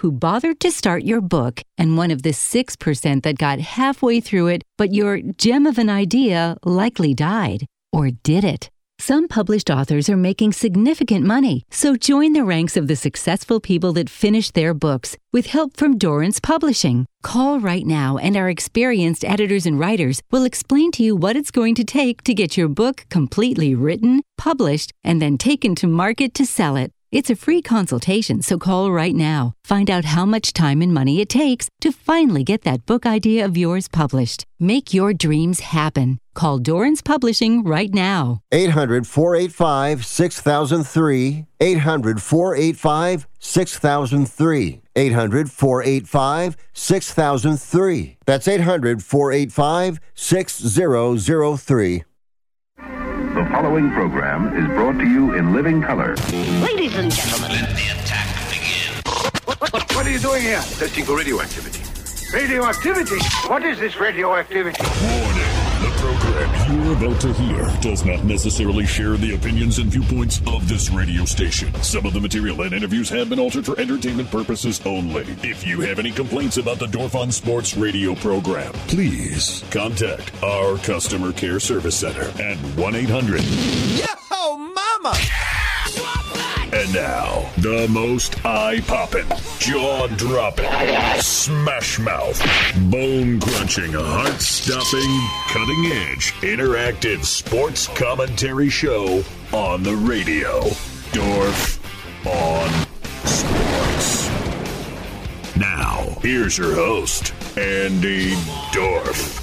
who bothered to start your book and one of the 6% that got halfway through it, but your gem of an idea likely died. Or did it? Some published authors are making significant money, so join the ranks of the successful people that finish their books with help from Dorrance Publishing. Call right now and our experienced editors and writers will explain to you what it's going to take to get your book completely written, published, and then taken to market to sell it. It's a free consultation, so call right now. Find out how much time and money it takes to finally get that book idea of yours published. Make your dreams happen. Call Dorrance Publishing right now. 800-485-6003. 800-485-6003. 800-485-6003. That's 800-485-6003. The following program is brought to you in living color. Ladies and gentlemen, let the attack begin. What are you doing here? Testing for radioactivity. Radioactivity? What is this radioactivity? Warning. The program you're about to hear does not necessarily share the opinions and viewpoints of this radio station. Some of the material and interviews have been altered for entertainment purposes only. If you have any complaints about the Dorf on Sports radio program, please contact our customer care service center at 1-800. Yo, mama! And now, the most eye-popping, jaw-dropping, smash-mouth, bone-crunching, heart-stopping, cutting-edge, interactive sports commentary show on the radio. Dorf on Sports. Now, here's your host, Andy Dorf.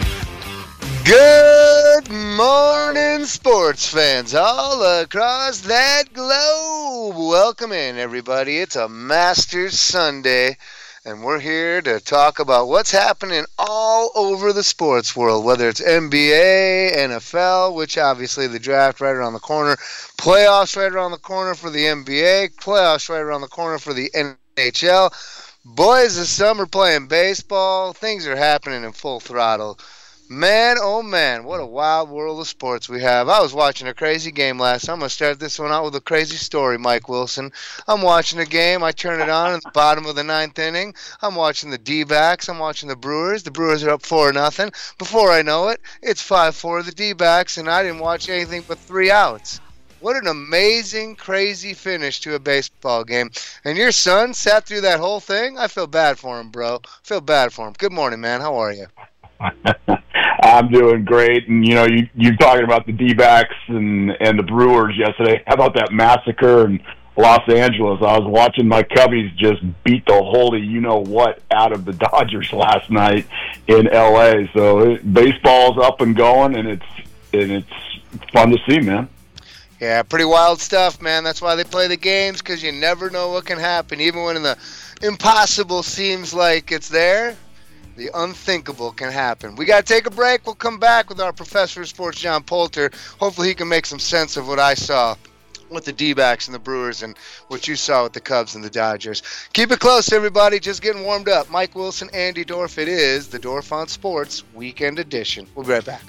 Good morning, sports fans all across that globe. Welcome in, everybody. It's a Masters Sunday, and we're here to talk about what's happening all over the sports world, whether it's NBA, NFL, which obviously the draft right around the corner, playoffs right around the corner for the NBA, playoffs right around the corner for the NHL. Boys, this summer playing baseball, things are happening in full throttle. Man, oh man, what a wild world of sports we have. I was watching a crazy game last night. I'm going to start this one out with a crazy story, Mike Wilson. I'm watching a game. I turn it on in the bottom of the ninth inning. I'm watching the D-backs. I'm watching the Brewers. The Brewers are up 4-0. Before I know it, it's 5-4 the D-backs, and I didn't watch anything but 3 outs. What an amazing, crazy finish to a baseball game. And your son sat through that whole thing? I feel bad for him, bro. I feel bad for him. Good morning, man. How are you? I'm doing great, and you're talking about the D-backs and the Brewers yesterday. How about that massacre in Los Angeles? I was watching my Cubbies just beat the holy you-know-what out of the Dodgers last night in L.A. So baseball's up and going, and it's fun to see, man. Yeah, pretty wild stuff, man. That's why they play the games, because you never know what can happen. Even when the impossible seems like it's there, the unthinkable can happen. We got to take a break. We'll come back with our professor of sports, John Poulter. Hopefully he can make some sense of what I saw with the D-backs and the Brewers and what you saw with the Cubs and the Dodgers. Keep it close, everybody. Just getting warmed up. Mike Wilson, Andy Dorf. It is the Dorf on Sports Weekend Edition. We'll be right back.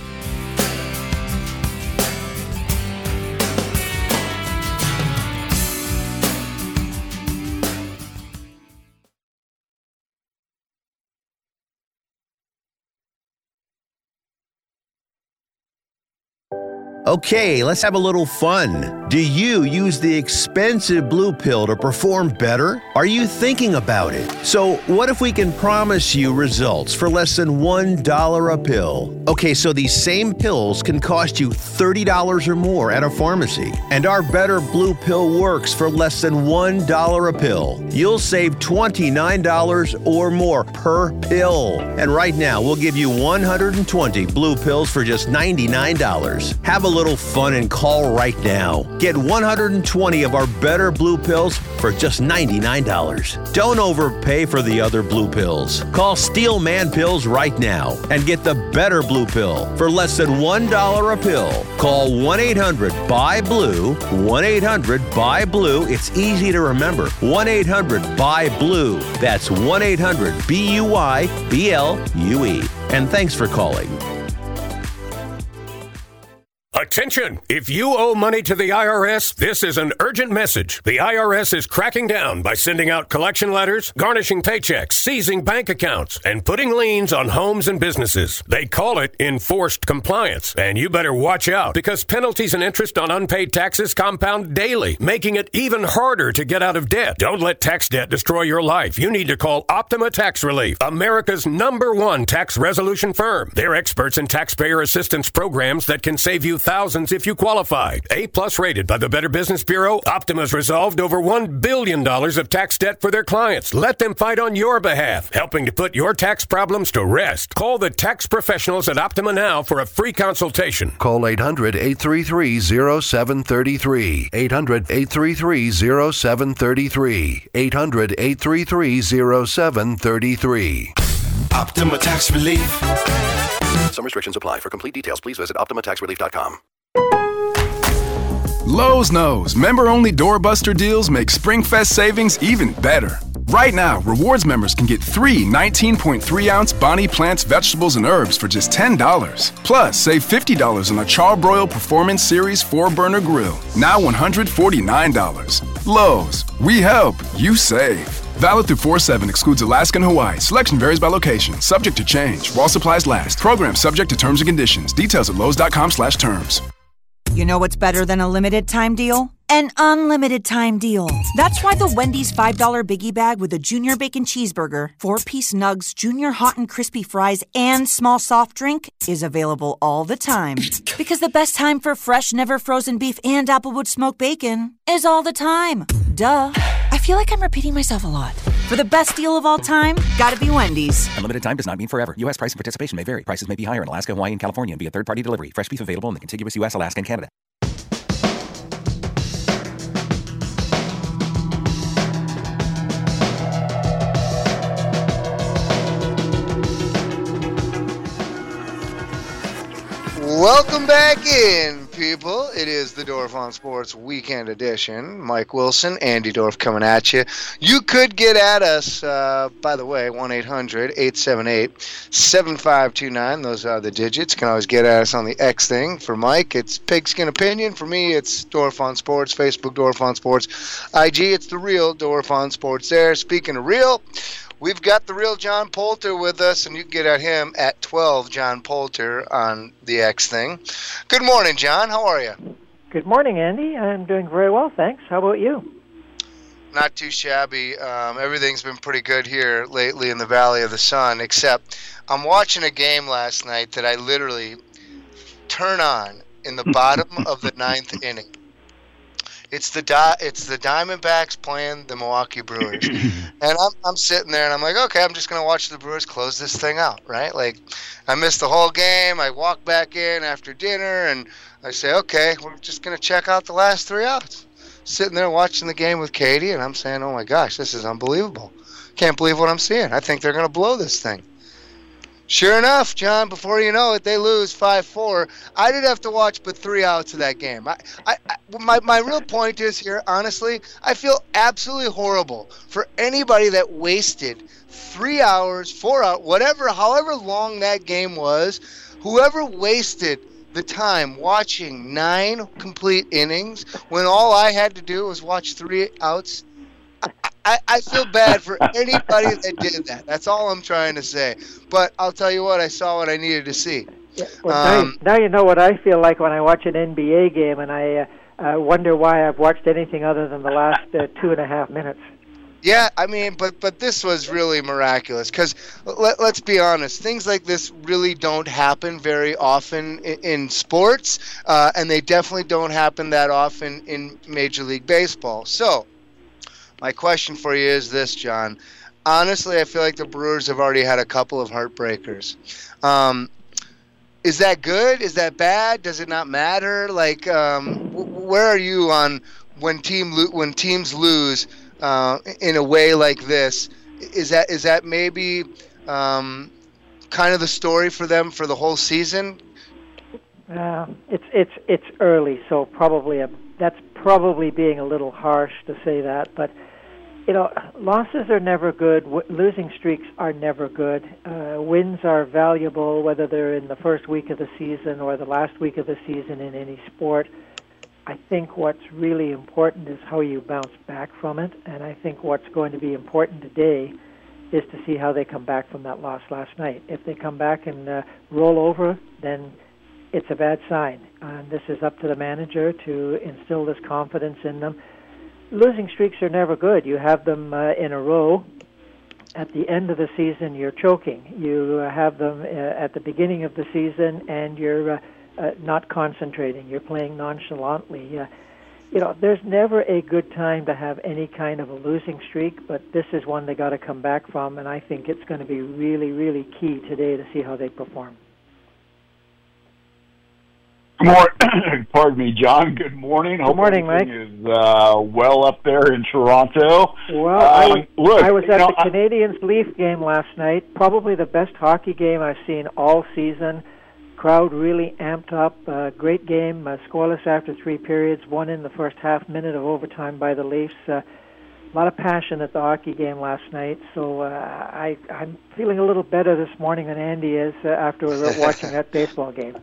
Okay, let's have a little fun. Do you use the expensive blue pill to perform better? Are you thinking about it? So what if we can promise you results for less than $1 a pill? Okay, so these same pills can cost you $30 or more at a pharmacy. And our Better Blue Pill works for less than $1 a pill. You'll save $29 or more per pill. And right now, we'll give you 120 blue pills for just $99. Have a little fun and call right now. Get 120 of our Better Blue Pills for just $99. Don't overpay for the other blue pills. Call Steel Man Pills right now and get the Better Blue Pill for less than $1 a pill. Call 1-800-BUY-BLUE, 1-800-BUY-BLUE. It's easy to remember. 1-800-BUY-BLUE. That's 1-800-BUY-BLUE. And thanks for calling. Attention! If you owe money to the IRS, this is an urgent message. The IRS is cracking down by sending out collection letters, garnishing paychecks, seizing bank accounts, and putting liens on homes and businesses. They call it enforced compliance. And you better watch out because penalties and interest on unpaid taxes compound daily, making it even harder to get out of debt. Don't let tax debt destroy your life. You need to call Optima Tax Relief, America's #1 tax resolution firm. They're experts in taxpayer assistance programs that can save you thousands if you qualify. A+ rated by the Better Business Bureau, Optima's resolved over $1 billion of tax debt for their clients. Let them fight on your behalf, helping to put your tax problems to rest. Call the tax professionals at Optima now for a free consultation. Call 800-833-0733. 800-833-0733. 800-833-0733. Optima Tax Relief. Some restrictions apply. For complete details, please visit OptimaTaxRelief.com. Lowe's knows member-only doorbuster deals make SpringFest savings even better. Right now, rewards members can get 3 19.3-ounce Bonnie Plants vegetables and herbs for just $10. Plus, save $50 on a Charbroil Performance Series 4-burner grill, now $149. Lowe's, we help, you save. Valid through 4/7, excludes Alaska and Hawaii. Selection varies by location, subject to change. While supplies last. Program subject to terms and conditions. Details at lowes.com/terms. You know what's better than a limited time deal? An unlimited time deal. That's why the Wendy's $5 Biggie Bag with a Junior Bacon Cheeseburger, 4-piece nugs, Junior Hot and Crispy Fries, and small soft drink is available all the time. Because the best time for fresh, never frozen beef and Applewood smoked bacon is all the time. Duh. I feel like I'm repeating myself a lot. For the best deal of all time, gotta be Wendy's. Unlimited time does not mean forever. U.S. price and participation may vary. Prices may be higher in Alaska, Hawaii, and California and via third-party delivery. Fresh beef available in the contiguous U.S., Alaska, and Canada. Welcome back in, people. It is the Dorf on Sports Weekend Edition. Mike Wilson, Andy Dorf coming at you. You could get at us, by the way, 1-800-878-7529. Those are the digits. You can always get at us on the X thing. For Mike, it's Pigskin Opinion. For me, it's Dorf on Sports, Facebook Dorf on Sports. IG, it's the real Dorf on Sports there. Speaking of real, we've got the real John Poulter with us, and you can get at him at 12 John Poulter on the X thing. Good morning, John. How are you? Good morning, Andy. I'm doing very well, thanks. How about you? Not too shabby. Everything's been pretty good here lately in the Valley of the Sun, except I'm watching a game last night that I literally turn on in the bottom of the 9th inning. It's the Diamondbacks playing the Milwaukee Brewers. And I'm sitting there and I'm like, okay, I'm just going to watch the Brewers close this thing out, right? Like, I missed the whole game. I walk back in after dinner and I say, okay, we're just going to check out the last 3 outs. Sitting there watching the game with Katie and I'm saying, oh my gosh, this is unbelievable. Can't believe what I'm seeing. I think they're going to blow this thing. Sure enough, John, before you know it, they lose 5-4. I didn't have to watch but 3 outs of that game. My real point is here, honestly, I feel absolutely horrible for anybody that wasted 3 hours, 4 hours, however long that game was. Whoever wasted the time watching 9 complete innings when all I had to do was watch 3 outs. I feel bad for anybody that did that. That's all I'm trying to say. But I'll tell you what, I saw what I needed to see. Yeah, well, now you know what I feel like when I watch an NBA game, and I wonder why I've watched anything other than the last 2.5 minutes. Yeah, I mean, but this was really miraculous because let's be honest, things like this really don't happen very often in sports, and they definitely don't happen that often in Major League Baseball. So, my question for you is this, John. Honestly, I feel like the Brewers have already had a couple of heartbreakers. Is that good? Is that bad? Does it not matter? Like, where are you on when teams lose in a way like this? Is that maybe kind of the story for them for the whole season? It's early, so that's probably being a little harsh to say that, but Losses are never good. Losing streaks are never good. Wins are valuable, whether they're in the first week of the season or the last week of the season in any sport. I think what's really important is how you bounce back from it, and I think what's going to be important today is to see how they come back from that loss last night. If they come back and roll over, then it's a bad sign. And this is up to the manager to instill this confidence in them. Losing streaks are never good. You have them in a row. At the end of the season, you're choking. You have them at the beginning of the season, and you're not concentrating. You're playing nonchalantly. There's never a good time to have any kind of a losing streak, but this is one they got to come back from, and I think it's going to be really, really key today to see how they perform. Pardon me, John. Good morning. Good morning, Mike. Is well up there in Toronto. Well, I was at the Canadiens-Leaf game last night. Probably the best hockey game I've seen all season. Crowd really amped up. Great game. Scoreless after 3 periods. Won in the first half minute of overtime by the Leafs. A lot of passion at the hockey game last night. So I'm feeling a little better this morning than Andy is after watching that baseball game.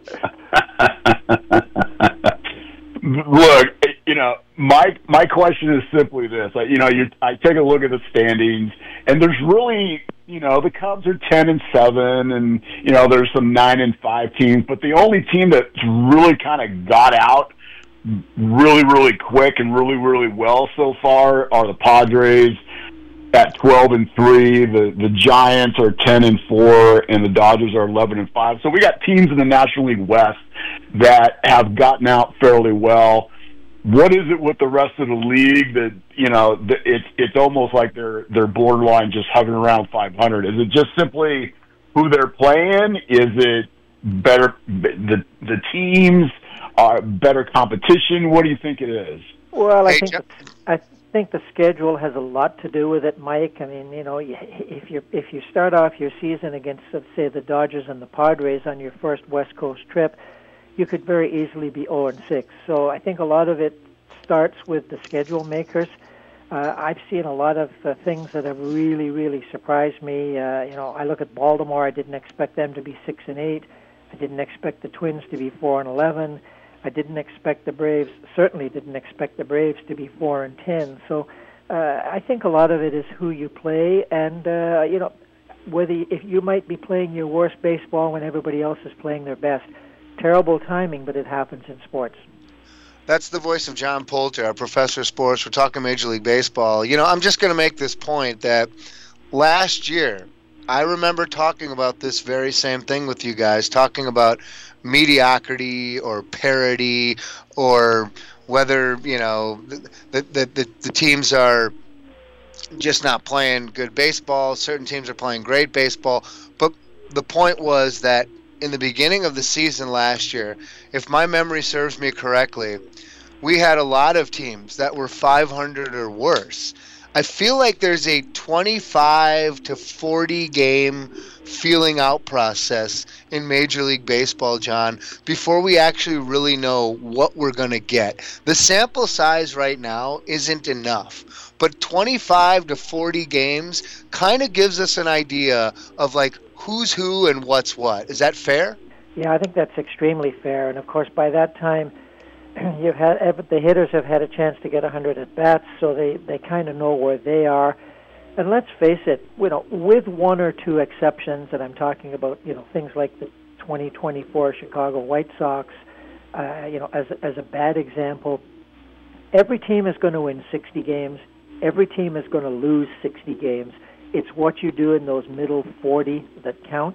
Look, my question is simply this. I take a look at the standings, and there's really, the Cubs are 10-7, and there's some 9-5 teams, but the only team that's really kind of got out really, really quick and really, really well so far are the Padres at 12-3. The Giants are 10-4, and the Dodgers are 11-5. So we got teams in the National League West that have gotten out fairly well. What is it with the rest of the league that it's almost like they're borderline just hovering around 500? Is it just simply who they're playing? Is it better the teams? Better competition? What do you think it is? Well, I think the schedule has a lot to do with it, Mike. I mean, if you start off your season against, let's say, the Dodgers and the Padres on your first West Coast trip, you could very easily be 0-6. So I think a lot of it starts with the schedule makers. I've seen a lot of things that have really, really surprised me. I look at Baltimore. I didn't expect them to be 6-8. I didn't expect the Twins to be 4-11. I didn't expect the Braves. Certainly didn't expect the Braves to be 4-10. So I think a lot of it is who you play, and if you might be playing your worst baseball when everybody else is playing their best. Terrible timing, but it happens in sports. That's the voice of John Poulter, our professor of sports. We're talking Major League Baseball. I'm just going to make this point that last year, I remember talking about this very same thing with you guys, talking about mediocrity or parity, or whether, the teams are just not playing good baseball. Certain teams are playing great baseball. But the point was that in the beginning of the season last year, if my memory serves me correctly, we had a lot of teams that were 500 or worse. I feel like there's a 25 to 40 game feeling out process in Major League Baseball, John, before we actually really know what we're going to get. The sample size right now isn't enough, but 25 to 40 games kind of gives us an idea of who's who and what's what. Is that fair? Yeah, I think that's extremely fair. And of course, by that time, the hitters have had a chance to get 100 at bats, so they kind of know where they are. And let's face it, with one or two exceptions, and I'm talking about things like the 2024 Chicago White Sox, as a bad example. Every team is going to win 60 games. Every team is going to lose 60 games. It's what you do in those middle 40 that count.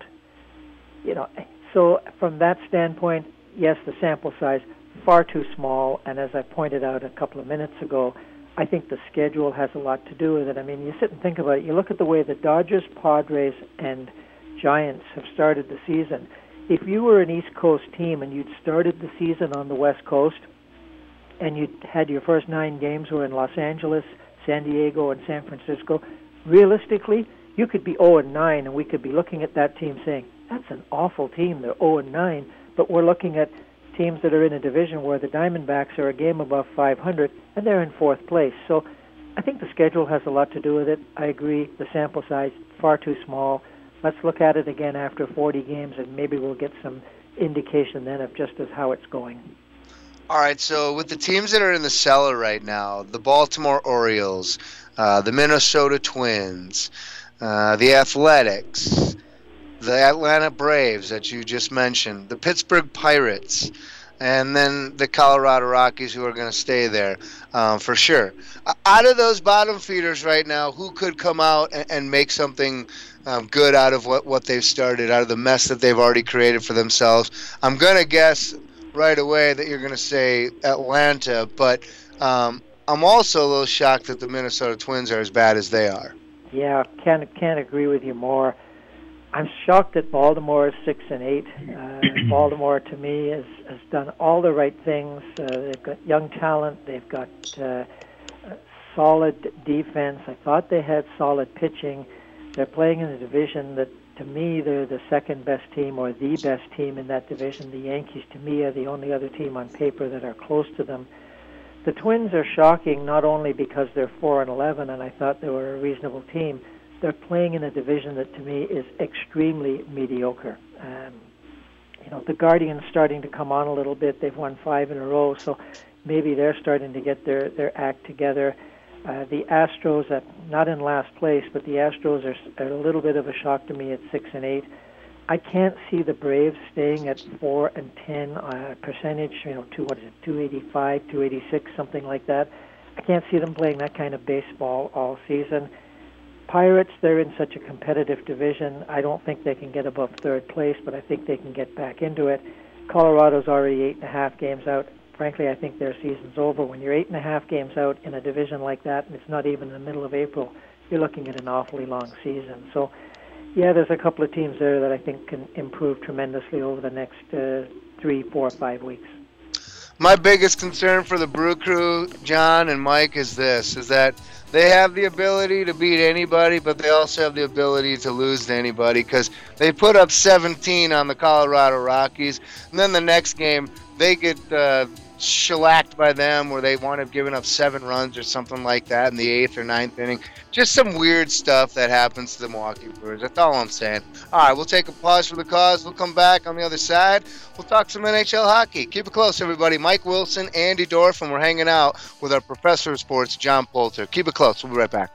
So from that standpoint, yes, the sample size far too small, and as I pointed out a couple of minutes ago, I think the schedule has a lot to do with it. I mean, you sit and think about it. You look at the way the Dodgers, Padres, and Giants have started the season. If you were an East Coast team and you'd started the season on the West Coast and you had your first 9 games were in Los Angeles, San Diego, and San Francisco, realistically, you could be 0-9, and we could be looking at that team saying, that's an awful team. They're 0-9, but we're looking at teams that are in a division where the Diamondbacks are a game above 500, and they're in 4th place. So I think the schedule has a lot to do with it. I agree. The sample size far too small. Let's look at it again after 40 games, and maybe we'll get some indication then of just as how it's going. All right, so with the teams that are in the cellar right now, the Baltimore Orioles, the Minnesota Twins, the Athletics, the Atlanta Braves that you just mentioned, the Pittsburgh Pirates, and then the Colorado Rockies, who are going to stay there for sure. Out of those bottom feeders right now, who could come out and make something good out of what they've started, out of the mess that they've already created for themselves? I'm going to guess right away that you're going to say Atlanta, but I'm also a little shocked that the Minnesota Twins are as bad as they are. Yeah, can't agree with you more. I'm shocked that Baltimore is 6-8. Baltimore, to me, has done all the right things. They've got young talent. They've got solid defense. I thought they had solid pitching. They're playing in a division that, to me, they're the second best team or the best team in that division. The Yankees, to me, are the only other team on paper that are close to them. The Twins are shocking not only because they're 4-11, and I thought they were a reasonable team. They're playing in a division that, to me, is extremely mediocre. The Guardians starting to come on a little bit. They've won 5 in a row, so maybe they're starting to get their act together. The Astros, not in last place, but the Astros are a little bit of a shock to me at 6-8. I can't see the Braves staying at 4-10 percentage. 285, 286, something like that. I can't see them playing that kind of baseball all season. Pirates, they're in such a competitive division. I don't think they can get above third place, but I think they can get back into it. Colorado's already 8.5 games out. Frankly, I think their season's over. When you're 8.5 games out in a division like that, and it's not even in the middle of April, you're looking at an awfully long season. So, yeah, there's a couple of teams there that I think can improve tremendously over the next 3, 4, 5 weeks. My biggest concern for the Brew Crew, John and Mike, is that they have the ability to beat anybody, but they also have the ability to lose to anybody because they put up 17 on the Colorado Rockies, and then the next game they get shellacked by them where they wound up giving up 7 runs or something like that in the 8th or 9th inning. Just some weird stuff that happens to the Milwaukee Brewers. That's all I'm saying. All right, we'll take a pause for the cause. We'll come back on the other side. We'll talk some NHL hockey. Keep it close, everybody. Mike Wilson, Andy Dorf, and we're hanging out with our professor of sports, John Poulter. Keep it close. We'll be right back.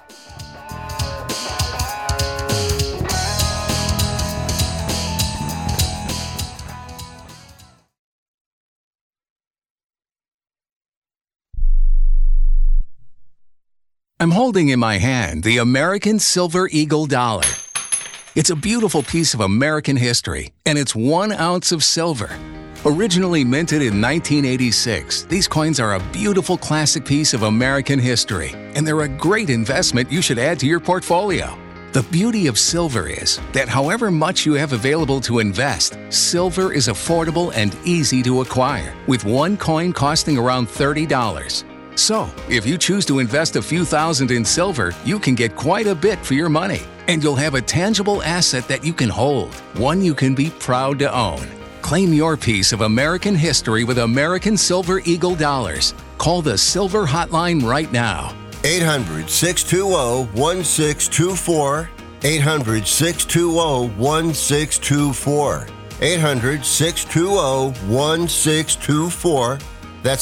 I'm holding in my hand the American Silver Eagle dollar. It's a beautiful piece of American history, and it's 1 ounce of silver. Originally minted in 1986, these coins are a beautiful classic piece of American history, and they're a great investment you should add to your portfolio. The beauty of silver is that however much you have available to invest, silver is affordable and easy to acquire, with one coin costing around $30. So, if you choose to invest a few thousand in silver, you can get quite a bit for your money. And you'll have a tangible asset that you can hold, one you can be proud to own. Claim your piece of American history with American Silver Eagle dollars. Call the Silver Hotline right now. 800-620-1624. 800-620-1624. 800-620-1624. That's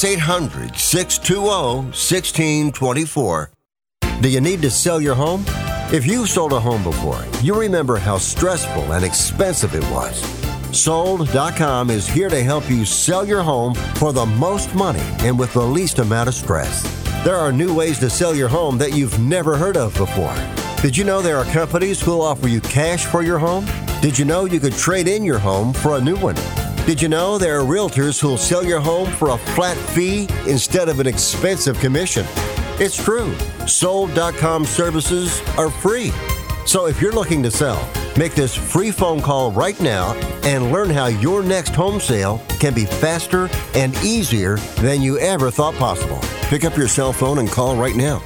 800-620-1624. Do you need to sell your home? If you've sold a home before, you remember how stressful and expensive it was. Sold.com is here to help you sell your home for the most money and with the least amount of stress. There are new ways to sell your home that you've never heard of before. Did you know there are companies who'll offer you cash for your home? Did you know you could trade in your home for a new one? Did you know there are realtors who'll sell your home for a flat fee instead of an expensive commission? It's true. Sold.com services are free. So if you're looking to sell, make this free phone call right now and learn how your next home sale can be faster and easier than you ever thought possible. Pick up your cell phone and call right now.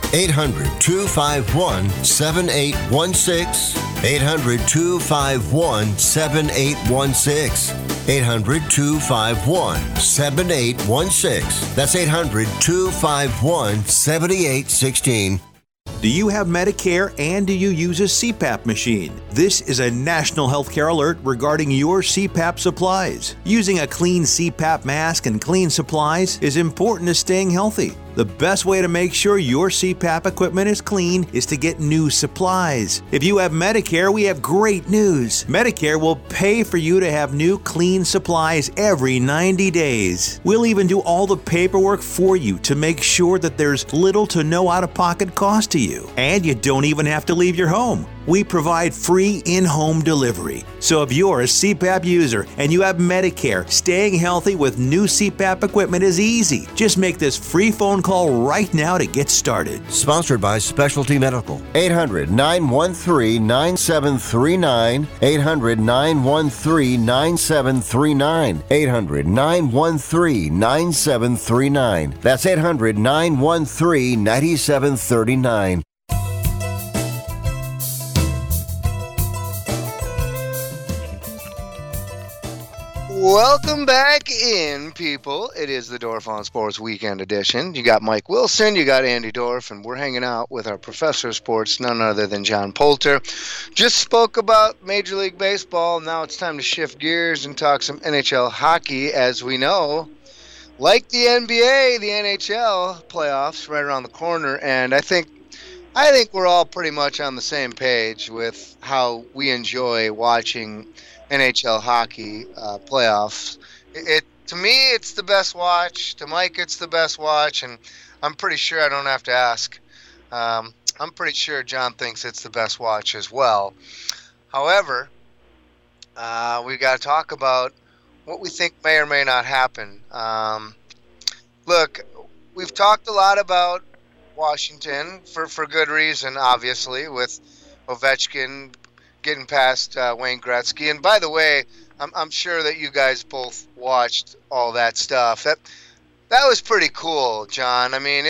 800-251-7816. 800-251-7816. 800-251-7816. That's 800-251-7816. Do you have Medicare and do you use a CPAP machine? This is a national healthcare alert regarding your CPAP supplies. Using a clean CPAP mask and clean supplies is important to staying healthy. The best way to make sure your CPAP equipment is clean is to get new supplies. If you have Medicare, we have great news. Medicare will pay for you to have new clean supplies every 90 days. We'll even do all the paperwork for you to make sure that there's little to no out-of-pocket cost to you. And you don't even have to leave your home. We provide free in-home delivery. So if you're a CPAP user and you have Medicare, staying healthy with new CPAP equipment is easy. Just make this free phone call right now to get started. Sponsored by Specialty Medical. 800-913-9739. 800-913-9739. 800-913-9739. That's 800-913-9739. Welcome back in, people. It is the Dorf on Sports Weekend Edition. You got Mike Wilson, you got Andy Dorf, and we're hanging out with our professor of sports, none other than John Poulter. Just spoke about Major League Baseball. Now it's time to shift gears and talk some NHL hockey. As we know, like the NBA, the NHL playoffs right around the corner, and I think we're all pretty much on the same page with how we enjoy watching NHL hockey playoffs. To me, it's the best watch. To Mike, it's the best watch, and I'm pretty sure I don't have to ask. I'm pretty sure John thinks it's the best watch as well. However, we got to talk about what we think may or may not happen. Look, we've talked a lot about Washington for good reason, obviously, with Ovechkin getting past Wayne Gretzky. And by the way, I'm sure that you guys both watched all that stuff. That was pretty cool, John. I mean,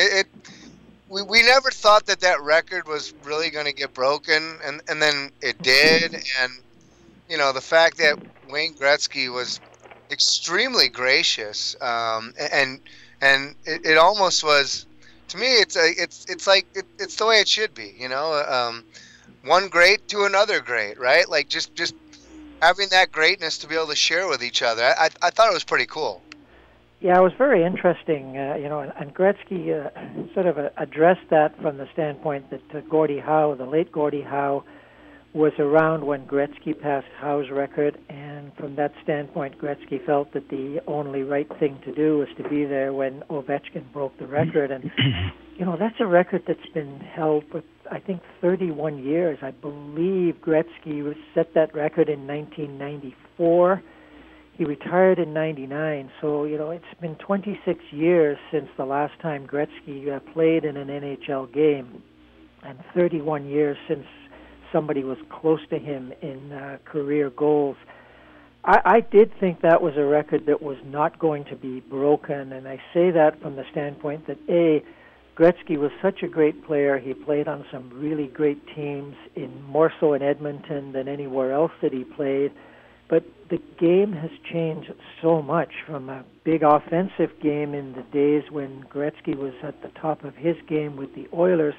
we never thought that record was really going to get broken, and then it did. And, you know, the fact that Wayne Gretzky was extremely gracious, and it almost was, to me, it's like it's the way it should be, you know. One great to another great, right? Like just having that greatness to be able to share with each other. I thought it was pretty cool. Yeah, it was very interesting, and Gretzky sort of addressed that from the standpoint that Gordie Howe, the late Gordie Howe, was around when Gretzky passed Howe's record, and from that standpoint, Gretzky felt that the only right thing to do was to be there when Ovechkin broke the record. And, you know, that's a record that's been held for, I think, 31 years. I believe Gretzky set that record in 1994. He retired in 99. So, you know, it's been 26 years since the last time Gretzky played in an NHL game, and 31 years since somebody was close to him in career goals. I did think that was a record that was not going to be broken, and I say that from the standpoint that, A, Gretzky was such a great player. He played on some really great teams, more so in Edmonton than anywhere else that he played. But the game has changed so much from a big offensive game in the days when Gretzky was at the top of his game with the Oilers.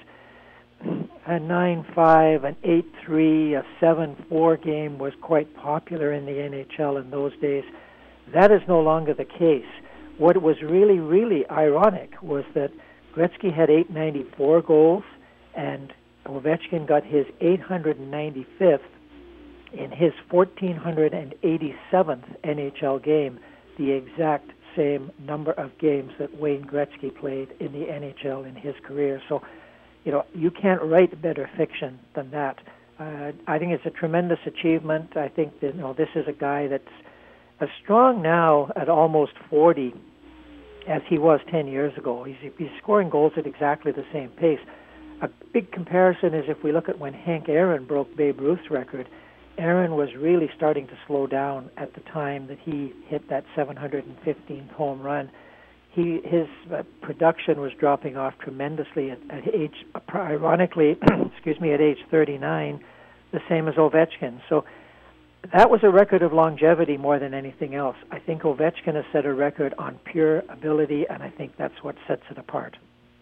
A 9-5, an 8-3, a 7-4 game was quite popular in the NHL in those days. That is no longer the case. What was really, really ironic was that Gretzky had 894 goals, and Ovechkin got his 895th in his 1487th NHL game, the exact same number of games that Wayne Gretzky played in the NHL in his career. So, you know, you can't write better fiction than that. I think it's a tremendous achievement. I think that, you know, this is a guy that's as strong now at almost 40 as he was 10 years ago. He's scoring goals at exactly the same pace. A big comparison is if we look at when Hank Aaron broke Babe Ruth's record. Aaron was really starting to slow down at the time that he hit that 715th home run. His production was dropping off tremendously at age, ironically, at age 39, the same as Ovechkin. So That was a record of longevity more than anything else. I think Ovechkin has set a record on pure ability, and I think that's what sets it apart.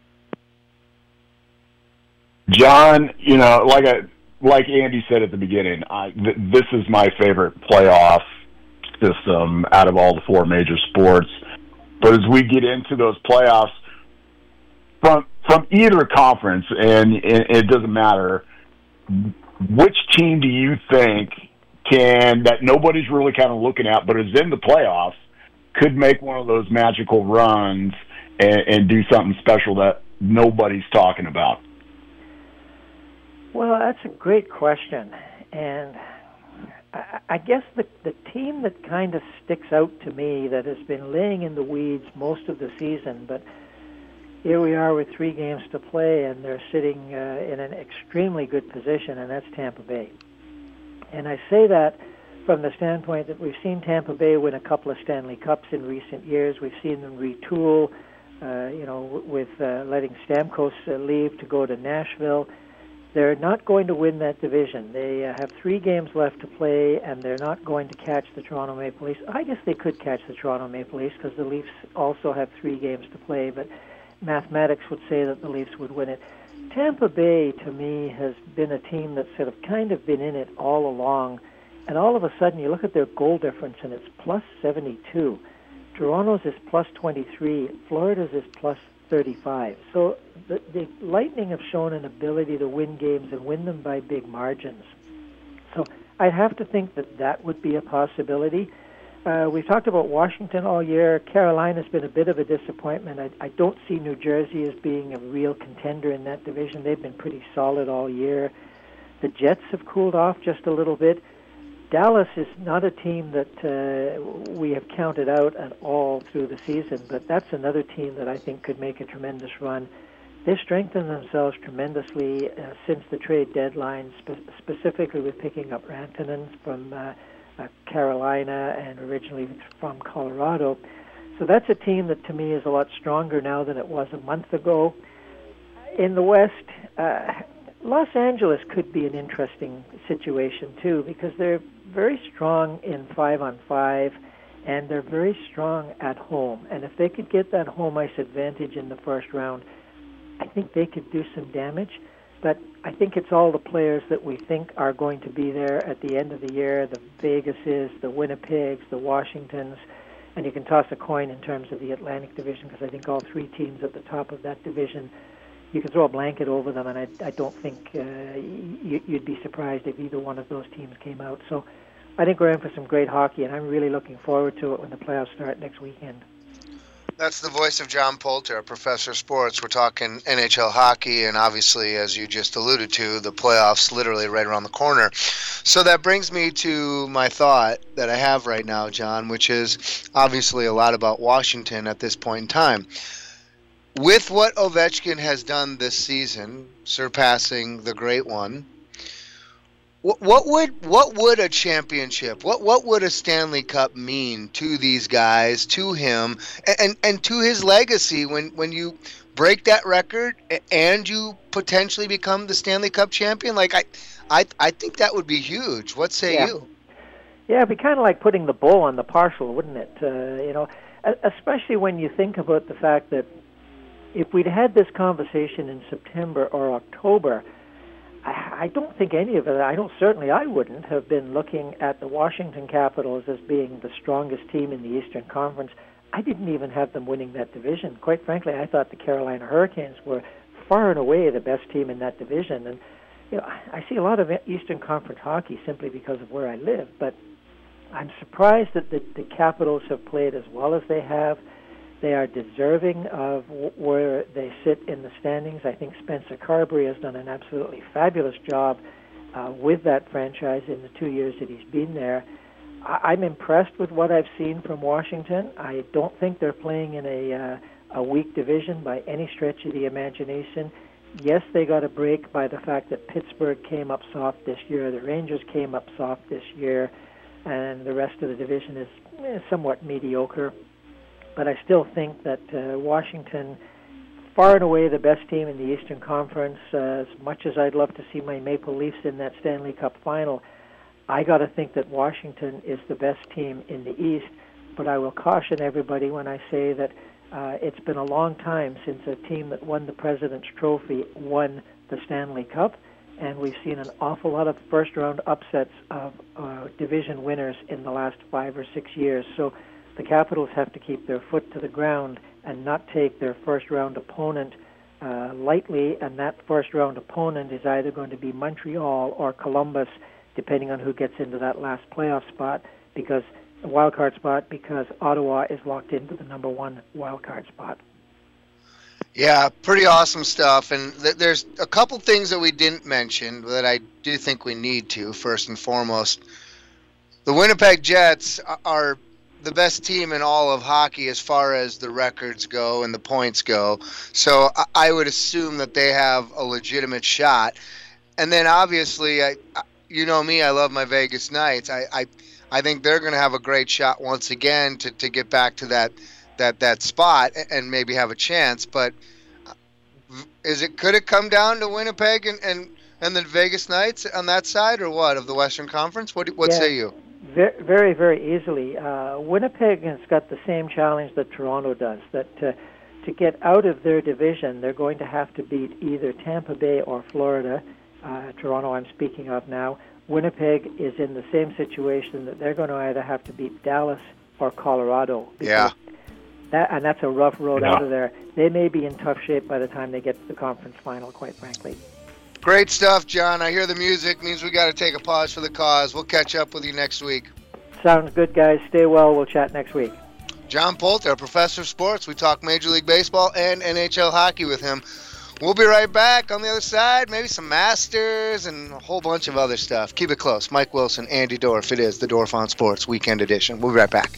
John, you know, like Andy said at the beginning, this is my favorite playoff system out of all the four major sports. But as we get into those playoffs, from either conference, and it doesn't matter, which team do you think that nobody's really kind of looking at, but is in the playoffs, could make one of those magical runs and do something special that nobody's talking about? Well, that's a great question. And I guess the team that kind of sticks out to me that has been laying in the weeds most of the season, but here we are with 3 games to play, and they're sitting in an extremely good position, and that's Tampa Bay. And I say that from the standpoint that we've seen Tampa Bay win a couple of Stanley Cups in recent years. We've seen them retool, with letting Stamkos leave to go to Nashville. They're not going to win that division. They have 3 games left to play, and they're not going to catch the Toronto Maple Leafs. I guess they could catch the Toronto Maple Leafs because the Leafs also have 3 games to play, but mathematics would say that the Leafs would win it. Tampa Bay, to me, has been a team that's sort of kind of been in it all along, and all of a sudden you look at their goal difference, and it's plus 72. Toronto's is plus 23. Florida's is plus 35. So the Lightning have shown an ability to win games and win them by big margins. So I'd have to think that would be a possibility. We've talked about Washington all year. Carolina's been a bit of a disappointment. I don't see New Jersey as being a real contender in that division. They've been pretty solid all year. The Jets have cooled off just a little bit. Dallas is not a team that we have counted out at all through the season, but that's another team that I think could make a tremendous run. They've strengthened themselves tremendously since the trade deadline, specifically with picking up Rantanen from Carolina and originally from Colorado. So that's a team that to me is a lot stronger now than it was a month ago. In the West, Los Angeles could be an interesting situation too, because they're very strong in 5-on-5 and they're very strong at home. And if they could get that home ice advantage in the first round, I think they could do some damage. But I think it's all the players that we think are going to be there at the end of the year, the Vegases, the Winnipegs, the Washingtons, and you can toss a coin in terms of the Atlantic Division, because I think all 3 teams at the top of that division, you can throw a blanket over them, and I don't think you'd be surprised if either one of those teams came out. So I think we're in for some great hockey, and I'm really looking forward to it when the playoffs start next weekend. That's the voice of John Poulter, Professor Sports. We're talking NHL hockey, and obviously, as you just alluded to, the playoffs literally right around the corner. So that brings me to my thought that I have right now, John, which is obviously a lot about Washington at this point in time. With what Ovechkin has done this season, surpassing the Great One, what would a championship, what would a Stanley Cup mean to these guys, to him, and to his legacy when you break that record and you potentially become the Stanley Cup champion? Like I think that would be huge. What say you? Yeah, it'd be kind of like putting the bull on the parcel, wouldn't it? Especially when you think about the fact that if we'd had this conversation in September or October, I don't think any of it, certainly I wouldn't have been looking at the Washington Capitals as being the strongest team in the Eastern Conference. I didn't even have them winning that division. Quite frankly, I thought the Carolina Hurricanes were far and away the best team in that division. And I see a lot of Eastern Conference hockey simply because of where I live, but I'm surprised that the Capitals have played as well as they have. They are deserving of where they sit in the standings. I think Spencer Carberry has done an absolutely fabulous job with that franchise in the 2 years that he's been there. I'm impressed with what I've seen from Washington. I don't think they're playing in a weak division by any stretch of the imagination. Yes, they got a break by the fact that Pittsburgh came up soft this year, the Rangers came up soft this year, and the rest of the division is somewhat mediocre. But I still think that Washington, far and away the best team in the Eastern Conference. As much as I'd love to see my Maple Leafs in that Stanley Cup final, I got to think that Washington is the best team in the East, but I will caution everybody when I say that it's been a long time since a team that won the President's Trophy won the Stanley Cup, and we've seen an awful lot of first-round upsets of division winners in the last 5 or 6 years. So the Capitals have to keep their foot to the ground and not take their first-round opponent lightly, and that first-round opponent is either going to be Montreal or Columbus, depending on who gets into that last playoff spot, because a wild card spot, because Ottawa is locked into the number 1 wild card spot. Yeah, pretty awesome stuff. And there's a couple things that we didn't mention that I do think we need to, first and foremost. The Winnipeg Jets are the best team in all of hockey as far as the records go and the points go. So I would assume that they have a legitimate shot. And then obviously, you know me, I love my Vegas Knights. I think they're going to have a great shot once again to get back to that spot and maybe have a chance. But could it come down to Winnipeg and the Vegas Knights on that side, or what, of the Western Conference? What say you? Very, very easily. Winnipeg has got the same challenge that Toronto does, that to get out of their division, they're going to have to beat either Tampa Bay or Florida. Toronto I'm speaking of now. Winnipeg is in the same situation that they're going to either have to beat Dallas or Colorado. Yeah. And that's a rough road out of there. They may be in tough shape by the time they get to the conference final, quite frankly. Great stuff, John. I hear the music. Means we got to take a pause for the cause. We'll catch up with you next week. Sounds good, guys. Stay well. We'll chat next week. John Poulter, professor of sports. We talk Major League Baseball and NHL hockey with him. We'll be right back on the other side. Maybe some Masters and a whole bunch of other stuff. Keep it close. Mike Wilson, Andy Dorff. It is the Dorff on Sports Weekend Edition. We'll be right back.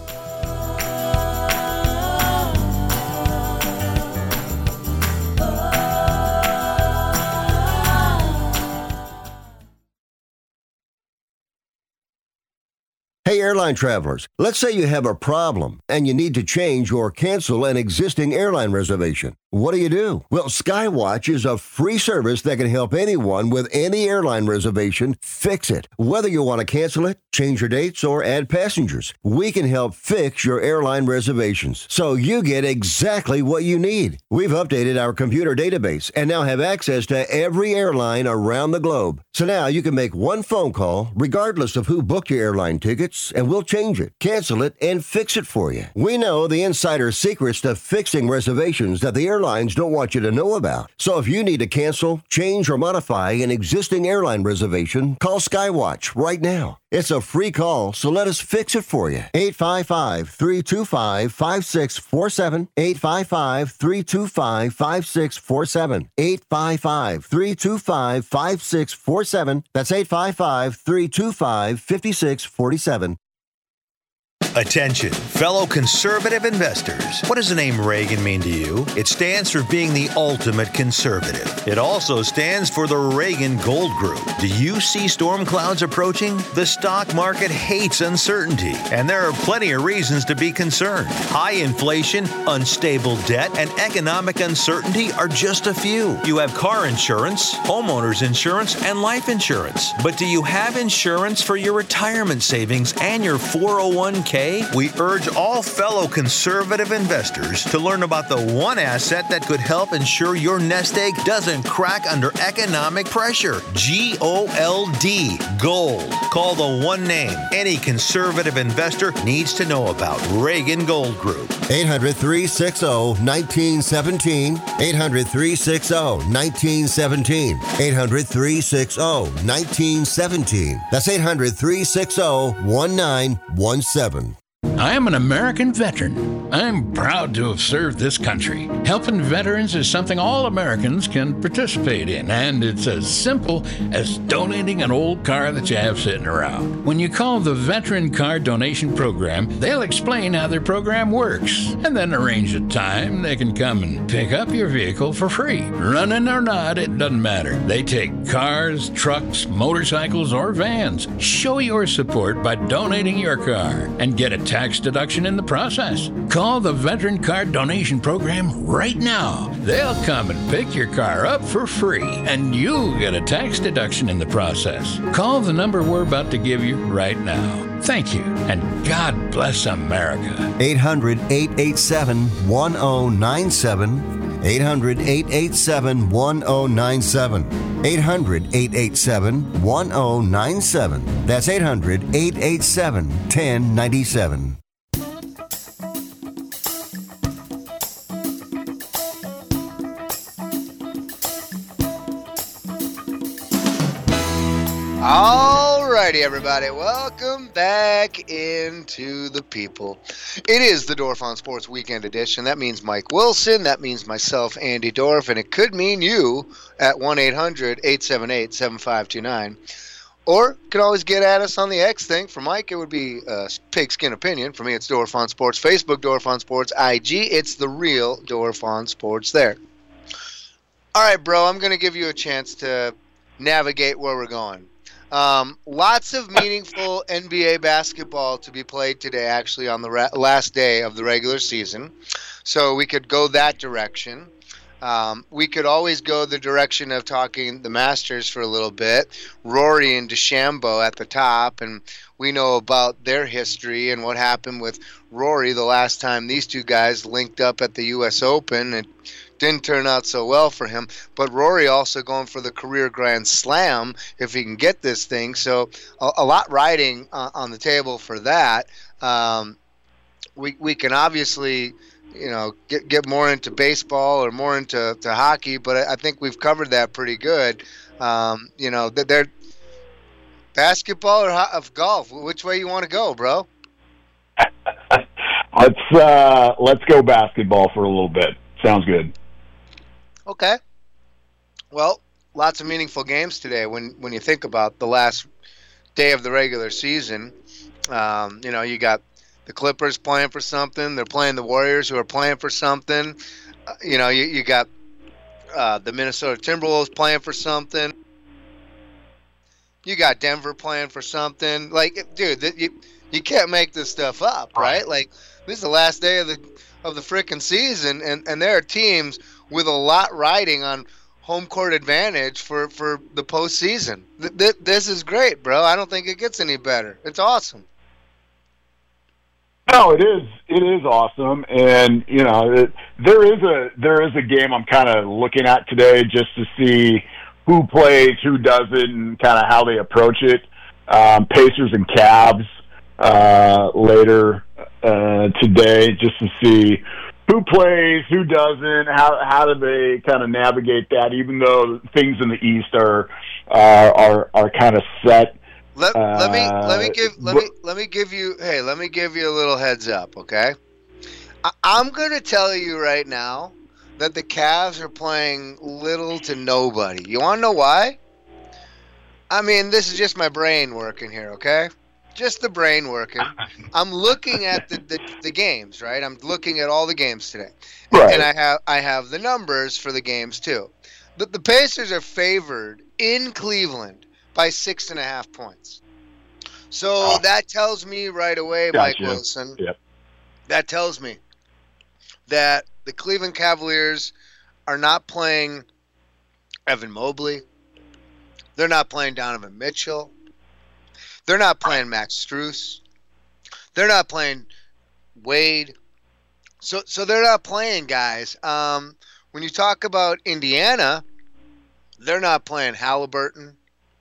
Hey, airline travelers, let's say you have a problem and you need to change or cancel an existing airline reservation. What do? Well, Skywatch is a free service that can help anyone with any airline reservation fix it. Whether you want to cancel it, change your dates, or add passengers, we can help fix your airline reservations so you get exactly what you need. We've updated our computer database and now have access to every airline around the globe. So now you can make one phone call regardless of who booked your airline tickets, and we'll change it, cancel it, and fix it for you. We know the insider secrets to fixing reservations that the airlines don't want you to know about. So if you need to cancel, change, or modify an existing airline reservation, call Skywatch right now. It's a free call, so let us fix it for you. 855-325-5647. 855-325-5647. 855-325-5647. That's 855-325-5647. Attention, fellow conservative investors. What does the name Reagan mean to you? It stands for being the ultimate conservative. It also stands for the Reagan Gold Group. Do you see storm clouds approaching? The stock market hates uncertainty, and there are plenty of reasons to be concerned. High inflation, unstable debt, and economic uncertainty are just a few. You have car insurance, homeowners insurance, and life insurance. But do you have insurance for your retirement savings and your 401k? We urge all fellow conservative investors to learn about the one asset that could help ensure your nest egg doesn't crack under economic pressure. GOLD. Gold. Call the one name any conservative investor needs to know about. Reagan Gold Group. 800-360-1917. 800-360-1917. 800-360-1917. That's 800-360-1917. I am an American veteran. I'm proud to have served this country. Helping veterans is something all Americans can participate in, and it's as simple as donating an old car that you have sitting around. When you call the Veteran Car Donation Program, they'll explain how their program works, and then arrange a time they can come and pick up your vehicle for free. Running or not, it doesn't matter. They take cars, trucks, motorcycles, or vans. Show your support by donating your car and get a tax tax deduction in the process. Call the Veteran Car Donation Program right now. They'll come and pick your car up for free, and you'll get a tax deduction in the process. Call the number we're about to give you right now. Thank you, and God bless America. 800-887-1097. 800-887-1097. 800-887-1097. That's 800-887-1097. Alrighty, everybody. Welcome back into the people. It is the Dorf on Sports Weekend Edition. That means Mike Wilson. That means myself, Andy Dorf. And it could mean you at 1-800-878-7529. Or you can always get at us on the X thing. For Mike, it would be Pigskin Opinion. For me, it's Dorf on Sports. Facebook, Dorf on Sports. IG, it's the real Dorf on Sports there. All right, bro, I'm going to give you a chance to navigate where we're going. Lots of meaningful NBA basketball to be played today, actually, on the last day of the regular season. So we could go that direction. We could always go the direction of talking the Masters for a little bit. Rory and DeChambeau at the top, and we know about their history and what happened with Rory the last time these two guys linked up at the U.S. Open. It didn't turn out so well for him, but Rory also going for the career Grand Slam if he can get this thing. So a lot riding on the table for that. We can obviously, get more into baseball or more into hockey, but I think we've covered that pretty good. They're basketball or of golf. Which way you want to go, bro? Let's go basketball for a little bit. Sounds good. Okay. Well, lots of meaningful games today when you think about the last day of the regular season. You got the Clippers playing for something. They're playing the Warriors, who are playing for something. You got the Minnesota Timberwolves playing for something. You got Denver playing for something. Like, dude, you can't make this stuff up, right? Like, this is the last day of the frickin' season, and there are teams with a lot riding on home court advantage for the postseason. This is great, bro. I don't think it gets any better. It's awesome. No, it is. It is awesome, and there is a game I'm kind of looking at today just to see who plays, who doesn't, and kind of how they approach it. Pacers and Cavs later today, just to see who plays, who doesn't, how do they kind of navigate that, even though things in the East are kind of set. Let me give you a little heads up, okay? I'm going to tell you right now that the Cavs are playing little to nobody. You want to know why? I mean, this is just my brain working here, okay? Just the brain working. I'm looking at the games, right? I'm looking at all the games today, right. And I have the numbers for the games too. The Pacers are favored in Cleveland by 6.5 points. So that tells me right away, Mike Wilson. Yep. That tells me that the Cleveland Cavaliers are not playing Evan Mobley. They're not playing Donovan Mitchell. They're not playing Max Strus. They're not playing Wade. So they're not playing guys. When you talk about Indiana, they're not playing Halliburton.